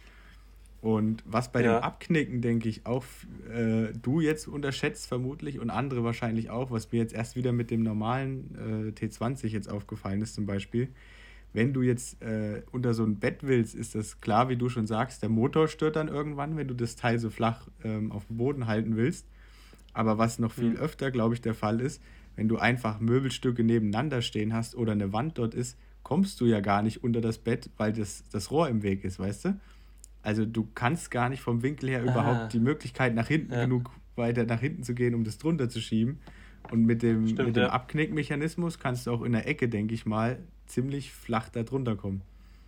Und was bei dem Ja, Abknicken, denke ich, auch du jetzt unterschätzt vermutlich und andere wahrscheinlich auch, was mir jetzt erst wieder mit dem normalen T20 jetzt aufgefallen ist zum Beispiel. Wenn du jetzt unter so ein Bett willst, ist das klar, wie du schon sagst, der Motor stört dann irgendwann, wenn du das Teil so flach auf dem Boden halten willst. Aber was noch viel hm, öfter, glaube ich, der Fall ist, wenn du einfach Möbelstücke nebeneinander stehen hast oder eine Wand dort ist, kommst du ja gar nicht unter das Bett, weil das Rohr im Weg ist, weißt du? Also du kannst gar nicht vom Winkel her überhaupt die ah, Möglichkeit nach hinten ja, genug weiter nach hinten zu gehen, um das drunter zu schieben. Und mit stimmt, dem ja. Abknickmechanismus kannst du auch in der Ecke, denke ich mal, ziemlich flach da drunter kommen.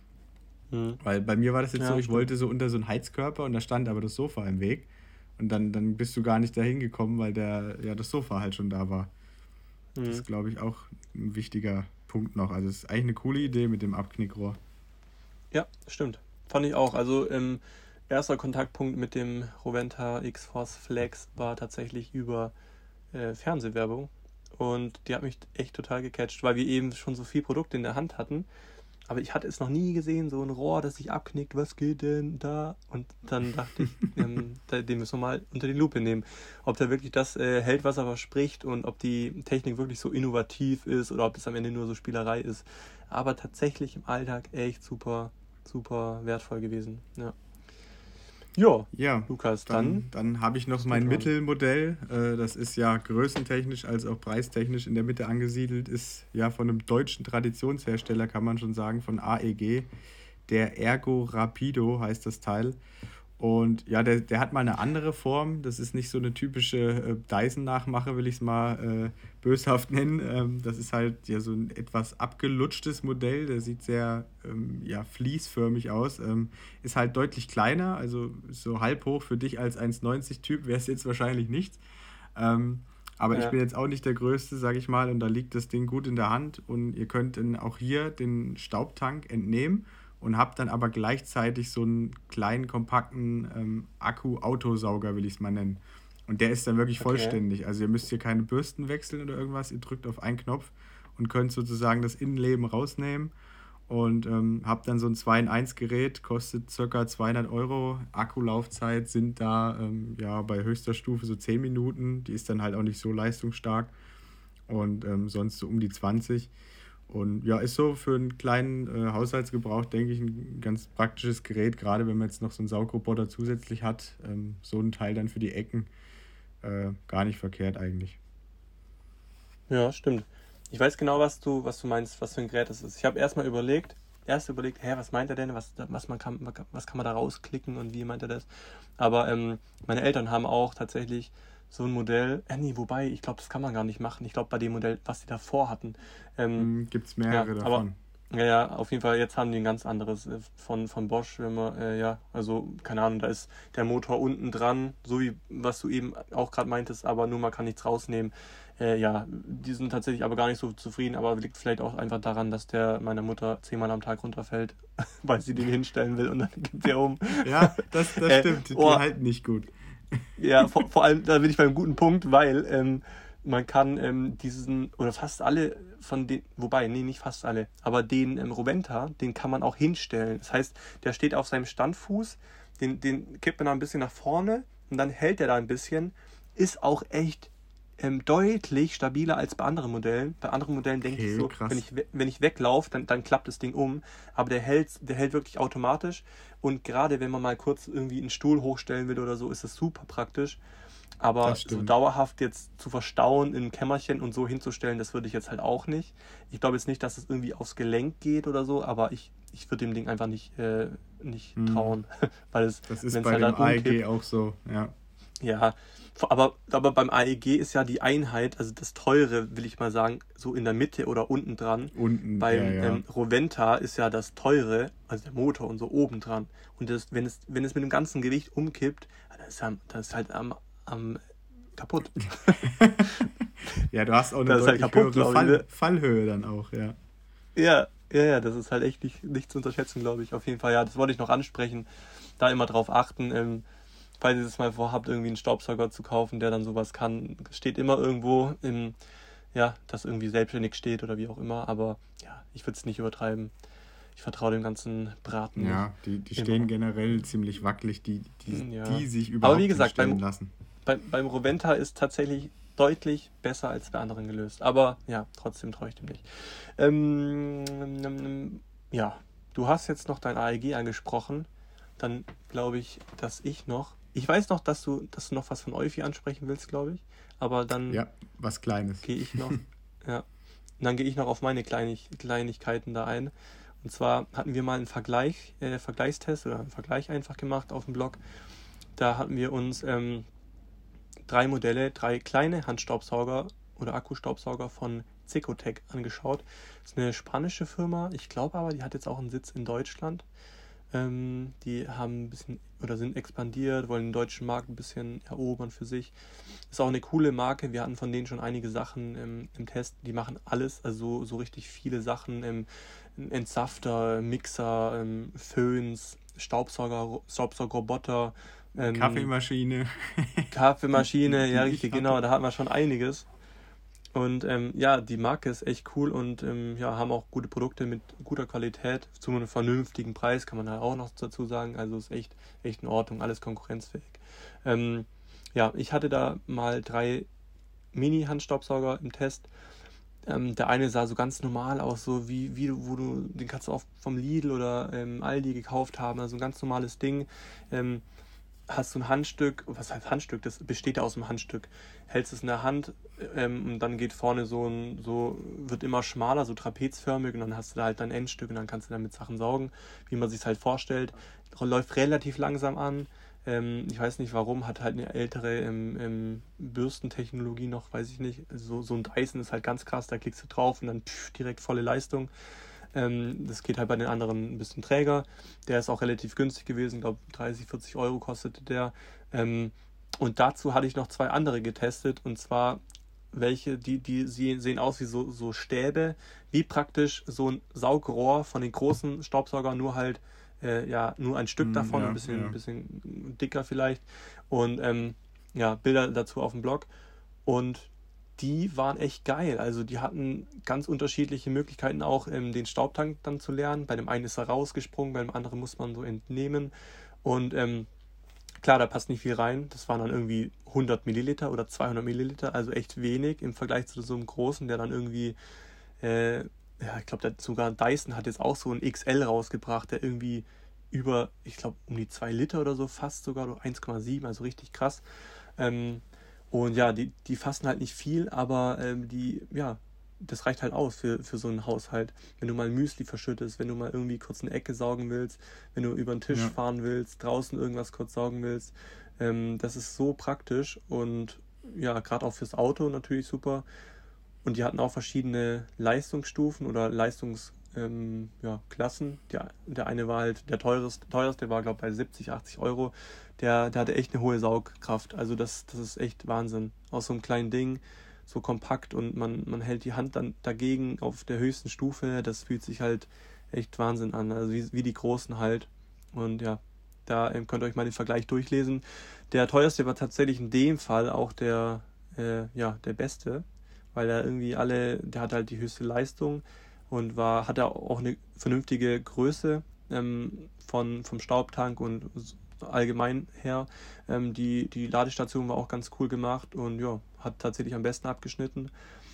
Hm, Weil bei mir war das jetzt so, ja, ich stimmt. wollte so unter so einen Heizkörper und da stand aber das Sofa im Weg. Und dann bist du gar nicht dahin gekommen, weil ja, das Sofa halt schon da war. Das Hm, ist, glaube ich, auch ein wichtiger Punkt noch. Also es ist eigentlich eine coole Idee mit dem Abknickrohr. ja, stimmt. Fand ich auch. Also erster Kontaktpunkt mit dem Roventa X-Force Flex war tatsächlich über Fernsehwerbung. Und die hat mich echt total gecatcht, weil wir eben schon so viel Produkte in der Hand hatten. Aber ich hatte es noch nie gesehen, so ein Rohr, das sich abknickt, was geht denn da? Und dann dachte ich, den müssen wir mal unter die Lupe nehmen. Ob der wirklich das hält, was er verspricht und ob die Technik wirklich so innovativ ist oder ob das am Ende nur so Spielerei ist. Aber tatsächlich im Alltag echt super, super wertvoll gewesen. Ja, ja, Ja, Lukas, dann dann habe ich noch bist du mein dran. Mittelmodell. Das ist ja größentechnisch als auch preistechnisch in der Mitte angesiedelt. Ist ja von einem deutschen Traditionshersteller, kann man schon sagen, von AEG. Der Ergo Rapido heißt das Teil. Und ja, der hat mal eine andere Form. Das ist nicht so eine typische Dyson-Nachmache, will ich es mal böshaft nennen. Das ist halt ja so ein etwas abgelutschtes Modell. Der sieht sehr ja, fließförmig aus. Ist halt deutlich kleiner, also so halb hoch für dich als 1,90 Typ wäre es jetzt wahrscheinlich nichts. Ähm, aber ich Ja, bin jetzt auch nicht der Größte, sage ich mal, und da liegt das Ding gut in der Hand und ihr könnt dann auch hier den Staubtank entnehmen und habt dann aber gleichzeitig so einen kleinen, kompakten Akku-Autosauger, will ich es mal nennen. Und der ist dann wirklich okay. vollständig. Also ihr müsst hier keine Bürsten wechseln oder irgendwas. Ihr drückt auf einen Knopf und könnt sozusagen das Innenleben rausnehmen und habt dann so ein 2 in 1 Gerät, kostet ca. 200 Euro. Akkulaufzeit sind da ja, bei höchster Stufe so 10 Minuten. Die ist dann halt auch nicht so leistungsstark und sonst so um die 20. Und ja, ist so für einen kleinen Haushaltsgebrauch, denke ich, ein ganz praktisches Gerät, gerade wenn man jetzt noch so einen Saugroboter zusätzlich hat. So ein Teil dann für die Ecken, gar nicht verkehrt eigentlich. Ja, stimmt. Ich weiß genau, was du meinst, was für ein Gerät das ist. Ich habe erst überlegt, hä, was meint er denn? Was kann man da rausklicken und wie meint er das? Aber meine Eltern haben auch tatsächlich so ein Modell. Nee, wobei, ich glaube, das kann man gar nicht machen. Ich glaube, bei dem Modell, was sie davor hatten. Ähm, Gibt es ja, mehrere aber davon. Ja, auf jeden Fall, jetzt haben die ein ganz anderes von Bosch, wenn man, ja, also keine Ahnung, da ist der Motor unten dran, so wie was du eben auch gerade meintest, aber nur man kann nichts rausnehmen. Ja, die sind tatsächlich aber gar nicht so zufrieden, aber liegt vielleicht auch einfach daran, dass der meiner Mutter 10-mal am Tag runterfällt, weil sie den hinstellen will und dann geht der um. Ja, das stimmt. Die Oh, halten nicht gut. ja, vor allem, da bin ich beim guten Punkt, weil man kann diesen, oder fast alle von den, wobei, nee, nicht fast alle, aber den Roventa, den kann man auch hinstellen. Das heißt, der steht auf seinem Standfuß, den kippt man da ein bisschen nach vorne und dann hält er da ein bisschen. Ist auch echt deutlich stabiler als bei anderen Modellen. Bei anderen Modellen denke ich Okay, so, krass. wenn ich weglaufe, dann klappt das Ding um. Aber der hält wirklich automatisch. Und gerade wenn man mal kurz irgendwie einen Stuhl hochstellen will oder so, ist das super praktisch. Aber Das so stimmt. dauerhaft jetzt zu verstauen in ein Kämmerchen und so hinzustellen, das würde ich jetzt halt auch nicht. Ich glaube jetzt nicht, dass es irgendwie aufs Gelenk geht oder so, aber ich würde dem Ding einfach nicht Hm. trauen. Weil es, Das ist wenn es bei halt dann dem AEG umkippt, auch so, ja. ja, aber beim AEG ist ja die Einheit, also das Teure, will ich mal sagen, so in der Mitte oder unten dran. Unten, ja, Beim ja. Roventa ist ja das Teure, also der Motor und so oben dran. Und wenn es mit dem ganzen Gewicht umkippt, dann ist halt am kaputt. Ja, du hast auch eine Das ist halt deutlich kaputt, höhere glaube ich, ne? Fallhöhe dann auch, ja. Ja, das ist halt echt nicht zu unterschätzen, glaube ich. Auf jeden Fall, ja, das wollte ich noch ansprechen. Da immer drauf achten, falls ihr es mal vorhabt, irgendwie einen Staubsauger zu kaufen, der dann sowas kann, steht immer irgendwo ja, das irgendwie selbstständig steht oder wie auch immer. Aber ja, ich würde es nicht übertreiben. Ich vertraue dem ganzen Braten nicht. Ja, die stehen Immer. generell ziemlich wackelig, Ja. die sich Aber wie überhaupt gesagt, hinstellen lassen. beim Roventa ist tatsächlich deutlich besser als bei anderen gelöst. Aber ja, trotzdem traue ich dem nicht. Ja, du hast jetzt noch dein AEG angesprochen. Dann glaube ich, dass ich noch. Ich weiß noch, dass du noch was von Eufy ansprechen willst, glaube ich. Aber dann Ja, was Kleines. gehe ich noch. Ja. Und dann gehe ich noch auf meine Kleinigkeiten da ein. Und zwar hatten wir mal einen Vergleichstest oder einen Vergleich einfach gemacht auf dem Blog. Da hatten wir uns 3 kleine Handstaubsauger oder Akkustaubsauger von Cecotec angeschaut. Das ist eine spanische Firma. Ich glaube aber, die hat jetzt auch einen Sitz in Deutschland. Die haben ein bisschen oder sind expandiert, wollen den deutschen Markt ein bisschen erobern für sich. Ist auch eine coole Marke. Wir hatten von denen schon einige Sachen im Test. Die machen alles, also so richtig viele Sachen. Entsafter, Mixer, Föhns, Staubsaugerroboter, ähm, Kaffeemaschine. Kaffeemaschine, ja Die ich richtig, genau, hatte. da hat man schon einiges. Und ja, die Marke ist echt cool und ja, haben auch gute Produkte mit guter Qualität zu einem vernünftigen Preis, kann man da auch noch dazu sagen. Also ist echt in Ordnung, alles konkurrenzfähig. Ähm, ja, ich hatte da mal 3 Mini-Handstaubsauger im Test. Der eine sah so ganz normal aus, so wo du, den kannst du auch vom Lidl oder Aldi gekauft haben, also ein ganz normales Ding. Ähm, Hast du ein Handstück, was heißt Handstück? Das besteht ja aus einem Handstück. Hältst es in der Hand und dann geht vorne wird immer schmaler, so trapezförmig und dann hast du da halt dein Endstück und dann kannst du damit Sachen saugen, wie man sich halt vorstellt. Läuft relativ langsam an. Ich weiß nicht warum, hat halt eine ältere Bürstentechnologie noch, weiß ich nicht. So ein Dyson ist halt ganz krass, da klickst du drauf und dann direkt volle Leistung. Das geht halt bei den anderen ein bisschen träger. Der ist auch relativ günstig gewesen, ich glaube 30, 40 Euro kostete der. Ähm, und dazu hatte ich noch 2 andere getestet und zwar welche, die sehen aus wie so Stäbe, wie praktisch so ein Saugrohr von den großen Staubsaugern, nur halt ja, nur ein Stück Hm, davon, ja, ein ja. bisschen dicker vielleicht. Und ja, Bilder dazu auf dem Blog. Und die waren echt geil. Also die hatten ganz unterschiedliche Möglichkeiten auch, den Staubtank dann zu leeren. Bei dem einen ist er rausgesprungen, bei dem anderen muss man so entnehmen. Und klar, da passt nicht viel rein. Das waren dann irgendwie 100 Milliliter oder 200 Milliliter, also echt wenig im Vergleich zu so einem großen, der dann irgendwie, ja, ich glaube, sogar Dyson hat jetzt auch so ein XL rausgebracht, der irgendwie ich glaube, um die 2 Liter oder so fast sogar, oder 1,7, also richtig krass. Ähm, und ja, die fassen halt nicht viel, aber ja, das reicht halt aus für so einen Haushalt. Wenn du mal Müsli verschüttest, wenn du mal irgendwie kurz eine Ecke saugen willst, wenn du über den Tisch Ja. fahren willst, draußen irgendwas kurz saugen willst. Das ist so praktisch und ja, gerade auch fürs Auto natürlich super. Und die hatten auch verschiedene Leistungsstufen oder ja, Klassen. Der eine war halt der teuerste war, glaube ich, bei 70, 80 Euro. Der hatte echt eine hohe Saugkraft. Also das ist echt Wahnsinn. Aus so einem kleinen Ding, so kompakt und man hält die Hand dann dagegen auf der höchsten Stufe. Das fühlt sich halt echt Wahnsinn an. Also wie die großen halt. Und ja, da könnt ihr euch mal den Vergleich durchlesen. Der teuerste war tatsächlich in dem Fall auch der beste, weil der hat halt die höchste Leistung und hatte auch eine vernünftige Größe vom Staubtank und allgemein her. Die Ladestation war auch ganz cool gemacht und ja, hat tatsächlich am besten abgeschnitten.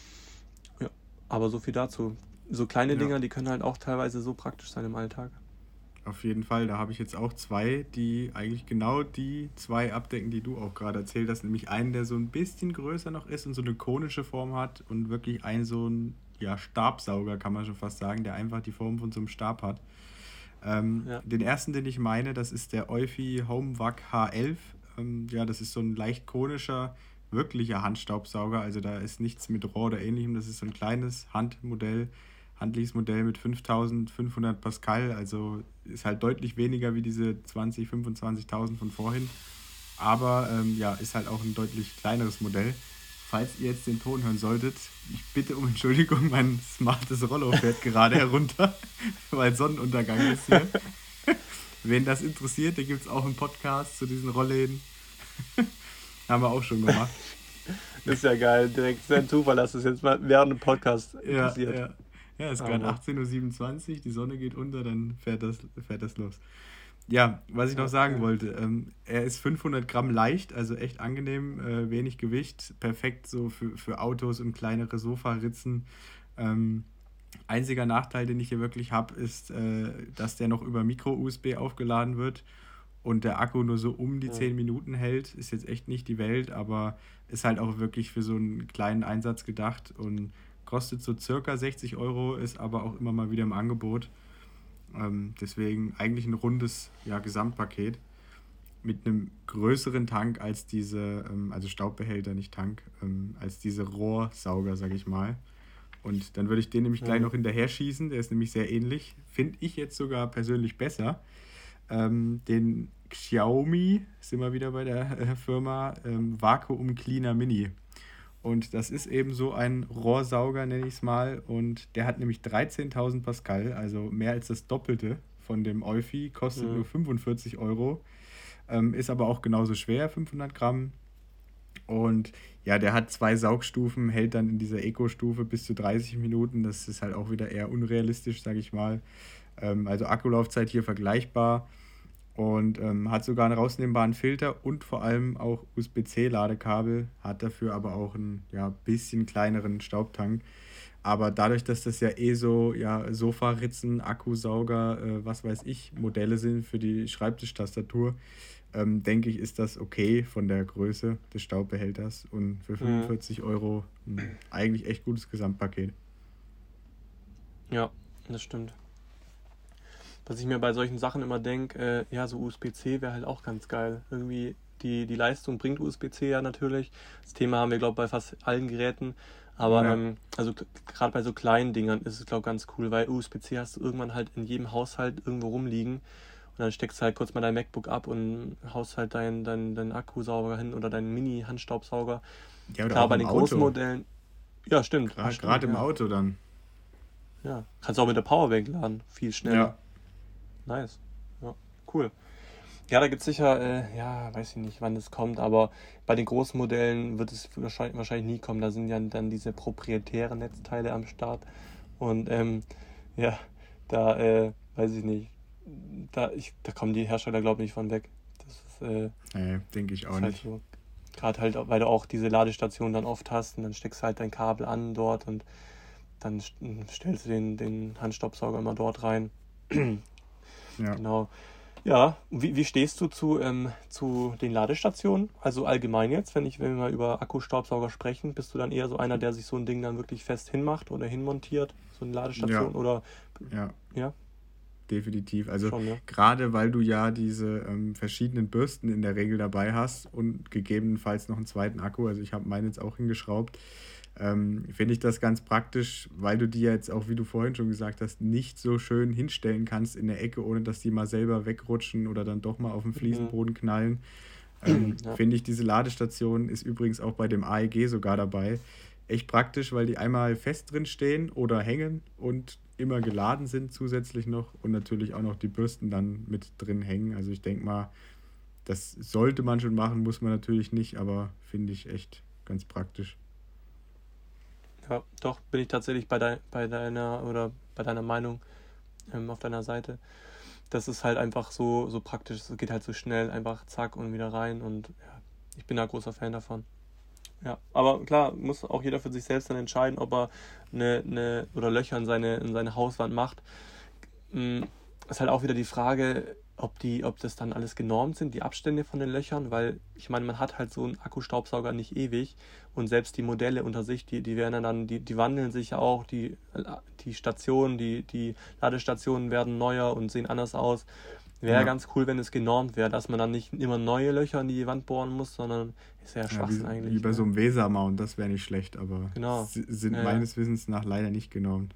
Ja, aber so viel dazu. So kleine Ja, Dinger, die können halt auch teilweise so praktisch sein im Alltag. auf jeden Fall. Da habe ich jetzt auch zwei, die eigentlich genau die zwei abdecken, die du auch gerade erzählt hast. Nämlich einen, der so ein bisschen größer noch ist und so eine konische Form hat und wirklich einen so ein ja, Stabsauger, kann man schon fast sagen, der einfach die Form von so einem Stab hat. Ja. Den ersten, den ich meine, das ist der Eufy HomeVac H11. Ja, das ist so ein leicht konischer, wirklicher Handstaubsauger. Also da ist nichts mit Rohr oder ähnlichem. Das ist so ein kleines handliches Modell mit 5500 Pascal. Also ist halt deutlich weniger wie diese 20, 25.000 von vorhin. Aber ja, ist halt auch ein deutlich kleineres Modell. Falls ihr jetzt den Ton hören solltet, ich bitte um Entschuldigung, mein smartes Rollo fährt gerade herunter, weil Sonnenuntergang ist hier. Wen das interessiert, da gibt es auch einen Podcast zu diesen Rollläden. Haben wir auch schon gemacht. Ist ja geil, direkt. Ist ja ein Zufall, dass es jetzt mal während dem Podcast Ja, passiert. ja. Ja, es ist gerade Aber 18:27 Uhr, die Sonne geht unter, dann fährt das los. Ja, was ich noch sagen ja. wollte, er ist 500 Gramm leicht, also echt angenehm, wenig Gewicht, perfekt so für Autos und kleinere Sofaritzen. Ähm, Einziger Nachteil, den ich hier wirklich habe, ist, dass der noch über Micro-USB aufgeladen wird und der Akku nur so um die 10 Minuten hält. Ist jetzt echt nicht die Welt, aber ist halt auch wirklich für so einen kleinen Einsatz gedacht und kostet so circa 60 Euro, ist aber auch immer mal wieder im Angebot. Deswegen eigentlich ein rundes ja, Gesamtpaket mit einem größeren Tank als also Staubbehälter, nicht Tank, als diese Rohrsauger, sag ich mal. Und dann würde ich den nämlich gleich Mhm. noch hinterher schießen, der ist nämlich sehr ähnlich. Finde ich jetzt sogar persönlich besser. Den Xiaomi, sind wir wieder bei der Firma, Vacuum Cleaner Mini. Und das ist eben so ein Rohrsauger, nenne ich es mal. Und der hat nämlich 13.000 Pascal, also mehr als das Doppelte von dem Eufy, kostet nur Mhm. 45 Euro, ist aber auch genauso schwer, 500 Gramm. Und ja, der hat zwei Saugstufen, hält dann in dieser Eco-Stufe bis zu 30 Minuten. Das ist halt auch wieder eher unrealistisch, sage ich mal. Also Akkulaufzeit hier vergleichbar und hat sogar einen rausnehmbaren Filter und vor allem auch USB-C-Ladekabel, hat dafür aber auch einen ja, bisschen kleineren Staubtank. Aber dadurch, dass das ja eh so ja, Sofaritzen, Akkusauger, was weiß ich, Modelle sind für die Schreibtischtastatur, denke ich, ist das okay von der Größe des Staubbehälters und für Mhm. 45 Euro eigentlich echt gutes Gesamtpaket. Ja, das stimmt. Was ich mir bei solchen Sachen immer denke, ja, so USB-C wäre halt auch ganz geil. Irgendwie die Leistung bringt USB-C ja natürlich. Das Thema haben wir, glaube ich, bei fast allen Geräten. Aber Ja, also gerade bei so kleinen Dingern ist es, glaube ich, ganz cool, weil USB-C hast du irgendwann halt in jedem Haushalt irgendwo rumliegen. Und dann steckst du halt kurz mal dein MacBook ab und haust halt deinen Akkusauger hin oder deinen Mini-Handstaubsauger. ja oder Klar, auch bei im den großen Auto. Modellen, ja, stimmt. Ah, Gerade stimmt, im ja. Auto dann. Ja. Kannst du auch mit der Powerbank laden. Viel schneller. Ja, Nice. Ja, cool. Ja, da gibt es sicher, ja, weiß ich nicht, wann das kommt, aber bei den großen Modellen wird es wahrscheinlich nie kommen. Da sind ja dann diese proprietären Netzteile am Start. Und ja, da weiß ich nicht. Da kommen die Hersteller, glaube ich, nicht von weg. Das nee, denke ich auch ist halt nicht. so. Gerade halt, weil du auch diese Ladestation dann oft hast und dann steckst du halt dein Kabel an dort und dann stellst du den Handstaubsauger immer dort rein. Ja. Genau. Ja, wie stehst du zu den Ladestationen? Also allgemein jetzt, wenn wir mal über Akkustaubsauger sprechen, bist du dann eher so einer, der sich so ein Ding dann wirklich fest hinmacht oder hinmontiert, so eine Ja, Ladestation oder ja, ja, definitiv. Also schon, ne? gerade weil du ja diese verschiedenen Bürsten in der Regel dabei hast und gegebenenfalls noch einen zweiten Akku, also ich habe meinen jetzt auch hingeschraubt, finde ich das ganz praktisch, weil du die jetzt auch, wie du vorhin schon gesagt hast, nicht so schön hinstellen kannst in der Ecke, ohne dass die mal selber wegrutschen oder dann doch mal auf den Mhm. Fliesenboden knallen. Ja. Finde ich, diese Ladestation ist übrigens auch bei dem AEG sogar dabei. Echt praktisch, weil die einmal fest drin stehen oder hängen und immer geladen sind zusätzlich noch und natürlich auch noch die Bürsten dann mit drin hängen. Also ich denke mal, das sollte man schon machen, muss man natürlich nicht, aber finde ich echt ganz praktisch. Ja, doch, bin ich tatsächlich bei deiner oder bei deiner Meinung auf deiner Seite. Das ist halt einfach so praktisch, es geht halt so schnell, einfach zack und wieder rein und ja, ich bin da großer Fan davon. Ja, aber klar, muss auch jeder für sich selbst dann entscheiden, ob er oder Löcher in seine Hauswand macht. Mm, Ist halt auch wieder die Frage, ob das dann alles genormt sind, die Abstände von den Löchern, weil ich meine, man hat halt so einen Akkustaubsauger nicht ewig und selbst die Modelle unter sich, die werden dann, die wandeln sich ja auch, die Stationen, die Ladestationen werden neuer und sehen anders aus. Wäre Ja, ganz cool, wenn es genormt wäre, dass man dann nicht immer neue Löcher in die Wand bohren muss, sondern ist ja ja Schwachsinn wie eigentlich, bei so ne? einem Weser-Mount, das wäre nicht schlecht, aber Genau. sind Ja, ja. meines Wissens nach leider nicht genormt.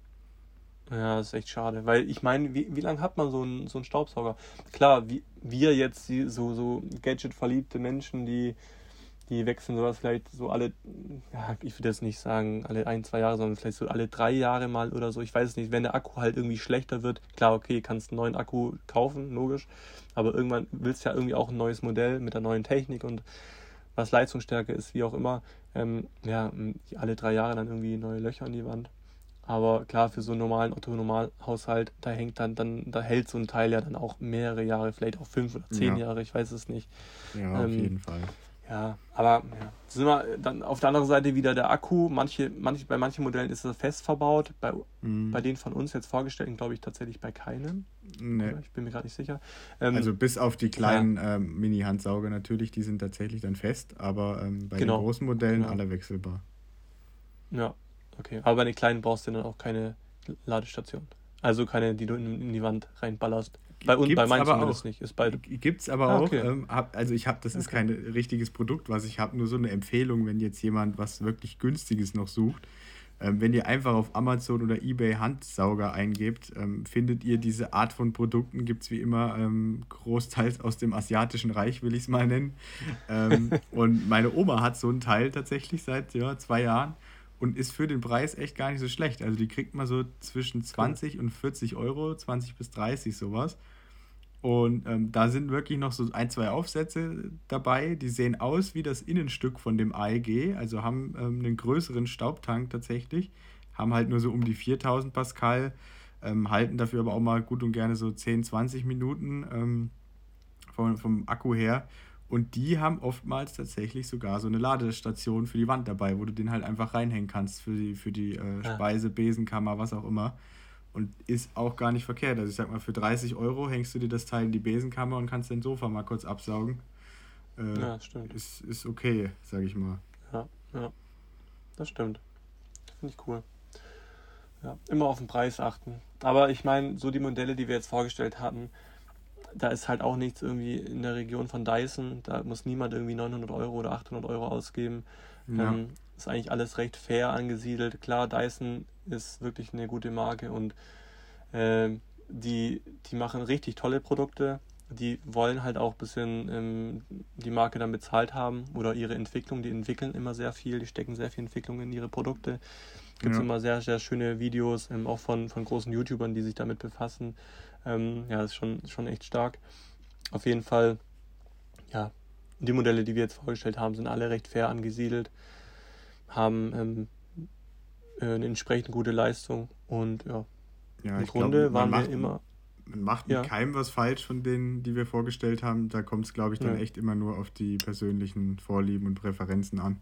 Ja, das ist echt schade. Weil ich meine, wie lange hat man so einen Staubsauger? Klar, wir jetzt, so Gadget-verliebte Menschen, die wechseln sowas vielleicht so alle, ja, ich würde jetzt nicht sagen alle 1, 2 Jahre, sondern vielleicht so alle 3 Jahre mal oder so. Ich weiß es nicht, wenn der Akku halt irgendwie schlechter wird. Klar, okay, kannst einen neuen Akku kaufen, logisch. Aber irgendwann willst du ja irgendwie auch ein neues Modell mit der neuen Technik und was Leistungsstärke ist, wie auch immer. Ja, alle 3 Jahre dann irgendwie neue Löcher in die Wand. Aber klar, für so einen normalen Otto-Normalhaushalt, da hält so ein Teil ja dann auch mehrere Jahre, vielleicht auch 5 oder 10 Ja, Jahre, ich weiß es nicht. ja, auf Ähm, jeden Fall. ja, aber ja. Sind wir dann auf der anderen Seite wieder der Akku. Bei manchen Modellen ist er fest verbaut. Bei Mhm. den von uns jetzt vorgestellten, glaube ich, tatsächlich bei keinem. Ne. Oder? Ich bin mir gerade nicht sicher. Also Ähm, bis auf die ja, kleinen Mini-Handsauger natürlich, die sind tatsächlich dann fest, aber bei den genau, großen Modellen genau. alle wechselbar. Ja, okay. Aber bei den kleinen brauchst du dann auch keine Ladestation. Also keine, die du in die Wand reinballerst. Bei Gibt's meinen aber zumindest auch. nicht. Ist bei. Gibt's aber Ah, auch. okay. Also ich habe, das ist Okay. kein richtiges Produkt, was ich habe, nur so eine Empfehlung, wenn jetzt jemand was wirklich Günstiges noch sucht. Wenn ihr einfach auf Amazon oder eBay Handsauger eingebt, findet ihr diese Art von Produkten, gibt es wie immer großteils aus dem asiatischen Reich, will ich es mal nennen. Und meine Oma hat so ein Teil tatsächlich seit 2 Jahren und ist für den Preis echt gar nicht so schlecht. Also die kriegt man so zwischen Cool. 20 und 40 Euro, 20 bis 30 sowas. Und da sind wirklich noch so ein, zwei Aufsätze dabei, die sehen aus wie das Innenstück von dem AEG, also haben einen größeren Staubtank tatsächlich, haben halt nur so um die 4000 Pascal, halten dafür aber auch mal gut und gerne so 10, 20 Minuten vom Akku her. Und die haben oftmals tatsächlich sogar so eine Ladestation für die Wand dabei, wo du den halt einfach reinhängen kannst für die Ah, Speise, Besenkammer, was auch immer. Und ist auch gar nicht verkehrt. Also ich sag mal, für 30 Euro hängst du dir das Teil in die Besenkammer und kannst dein Sofa mal kurz absaugen. ja, stimmt. Ist okay, sag ich mal. Ja, ja, das stimmt. Finde ich cool. Ja, immer auf den Preis achten. Aber ich meine, so die Modelle, die wir jetzt vorgestellt hatten, da ist halt auch nichts irgendwie in der Region von Dyson. Da muss niemand irgendwie 900 Euro oder 800 Euro ausgeben. Ja, Ist eigentlich alles recht fair angesiedelt. Klar, Dyson ist wirklich eine gute Marke und die machen richtig tolle Produkte. Die wollen halt auch ein bisschen die Marke dann bezahlt haben oder ihre Entwicklung. Die entwickeln immer sehr viel, die stecken sehr viel Entwicklung in ihre Produkte. Gibt es ja. immer sehr, sehr schöne Videos, auch von großen YouTubern, die sich damit befassen. Ja, das ist schon echt stark. Auf jeden Fall, ja, die Modelle, die wir jetzt vorgestellt haben, sind alle recht fair angesiedelt, haben eine entsprechend gute Leistung und ja, Ja, im ich glaube, Grunde waren wir immer, man macht mit ja, keinem was falsch von denen, die wir vorgestellt haben. Da kommt es, glaube ich, dann nö, echt immer nur auf die persönlichen Vorlieben und Präferenzen an.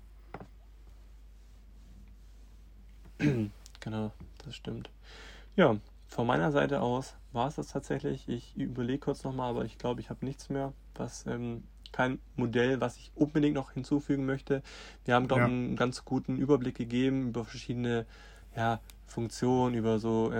genau, das stimmt. Ja, von meiner Seite aus war es das tatsächlich. Ich überlege kurz nochmal, aber ich glaube, ich habe nichts mehr, kein Modell, was ich unbedingt noch hinzufügen möchte. Wir haben, glaube ich, Ja, einen ganz guten Überblick gegeben über verschiedene, ja, Funktionen, über so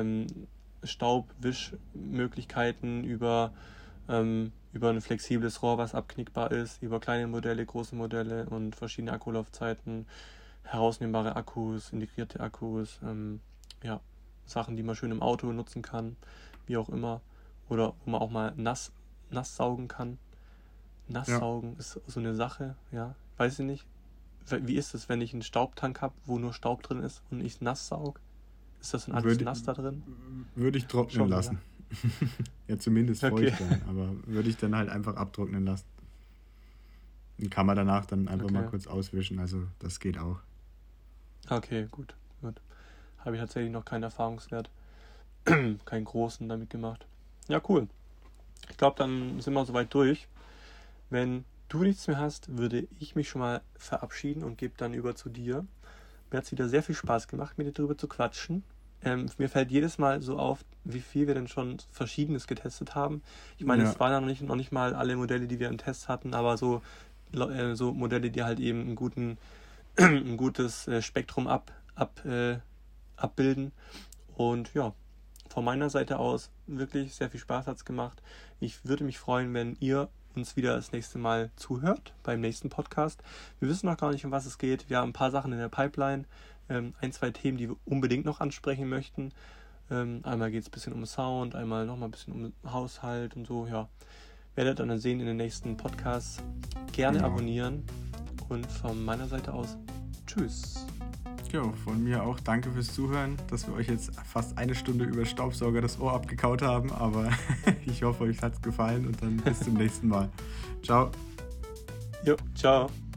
Staubwischmöglichkeiten, über ein flexibles Rohr, was abknickbar ist, über kleine Modelle, große Modelle und verschiedene Akkulaufzeiten. herausnehmbare Akkus, integrierte Akkus, ja, Sachen, die man schön im Auto nutzen kann, wie auch immer. Oder wo man auch mal nass saugen kann. Nass Ja. saugen ist so eine Sache, ja, weiß ich nicht. Wie ist es, wenn ich einen Staubtank habe, wo nur Staub drin ist und ich nass saug? Ist das dann alles Würde, nass da drin? würde ich trocknen Schon, lassen. Ja, zumindest Okay. feucht dann, aber würde ich dann halt einfach abtrocknen lassen. Und kann man danach dann einfach mal Okay. kurz auswischen, also das geht auch. Okay, gut. Habe ich tatsächlich noch keinen Erfahrungswert, keinen großen damit gemacht. Ja, cool. Ich glaube, dann sind wir soweit durch. Wenn du nichts mehr hast, würde ich mich schon mal verabschieden und gebe dann über zu dir. Mir hat es wieder sehr viel Spaß gemacht, mit dir drüber zu quatschen. Mir fällt jedes Mal so auf, wie viel wir denn schon Verschiedenes getestet haben. Ich meine, Ja, es waren ja noch nicht mal alle Modelle, die wir im Test hatten, aber so Modelle, die halt eben ein gutes Spektrum abbilden. Und ja, von meiner Seite aus wirklich sehr viel Spaß hat es gemacht. Ich würde mich freuen, wenn ihr uns wieder das nächste Mal zuhört beim nächsten Podcast. Wir wissen noch gar nicht, um was es geht. Wir haben ein paar Sachen in der Pipeline, ein, zwei Themen, die wir unbedingt noch ansprechen möchten. Einmal geht es ein bisschen um Sound, einmal nochmal ein bisschen um Haushalt und so. Ja, werdet ihr dann sehen in den nächsten Podcasts. Gerne genau. abonnieren und von meiner Seite aus tschüss. Jo, von mir auch danke fürs Zuhören, dass wir euch jetzt fast eine Stunde über Staubsauger das Ohr abgekaut haben, aber ich hoffe, euch hat es gefallen und dann bis zum nächsten Mal. Ciao. Jo, ciao.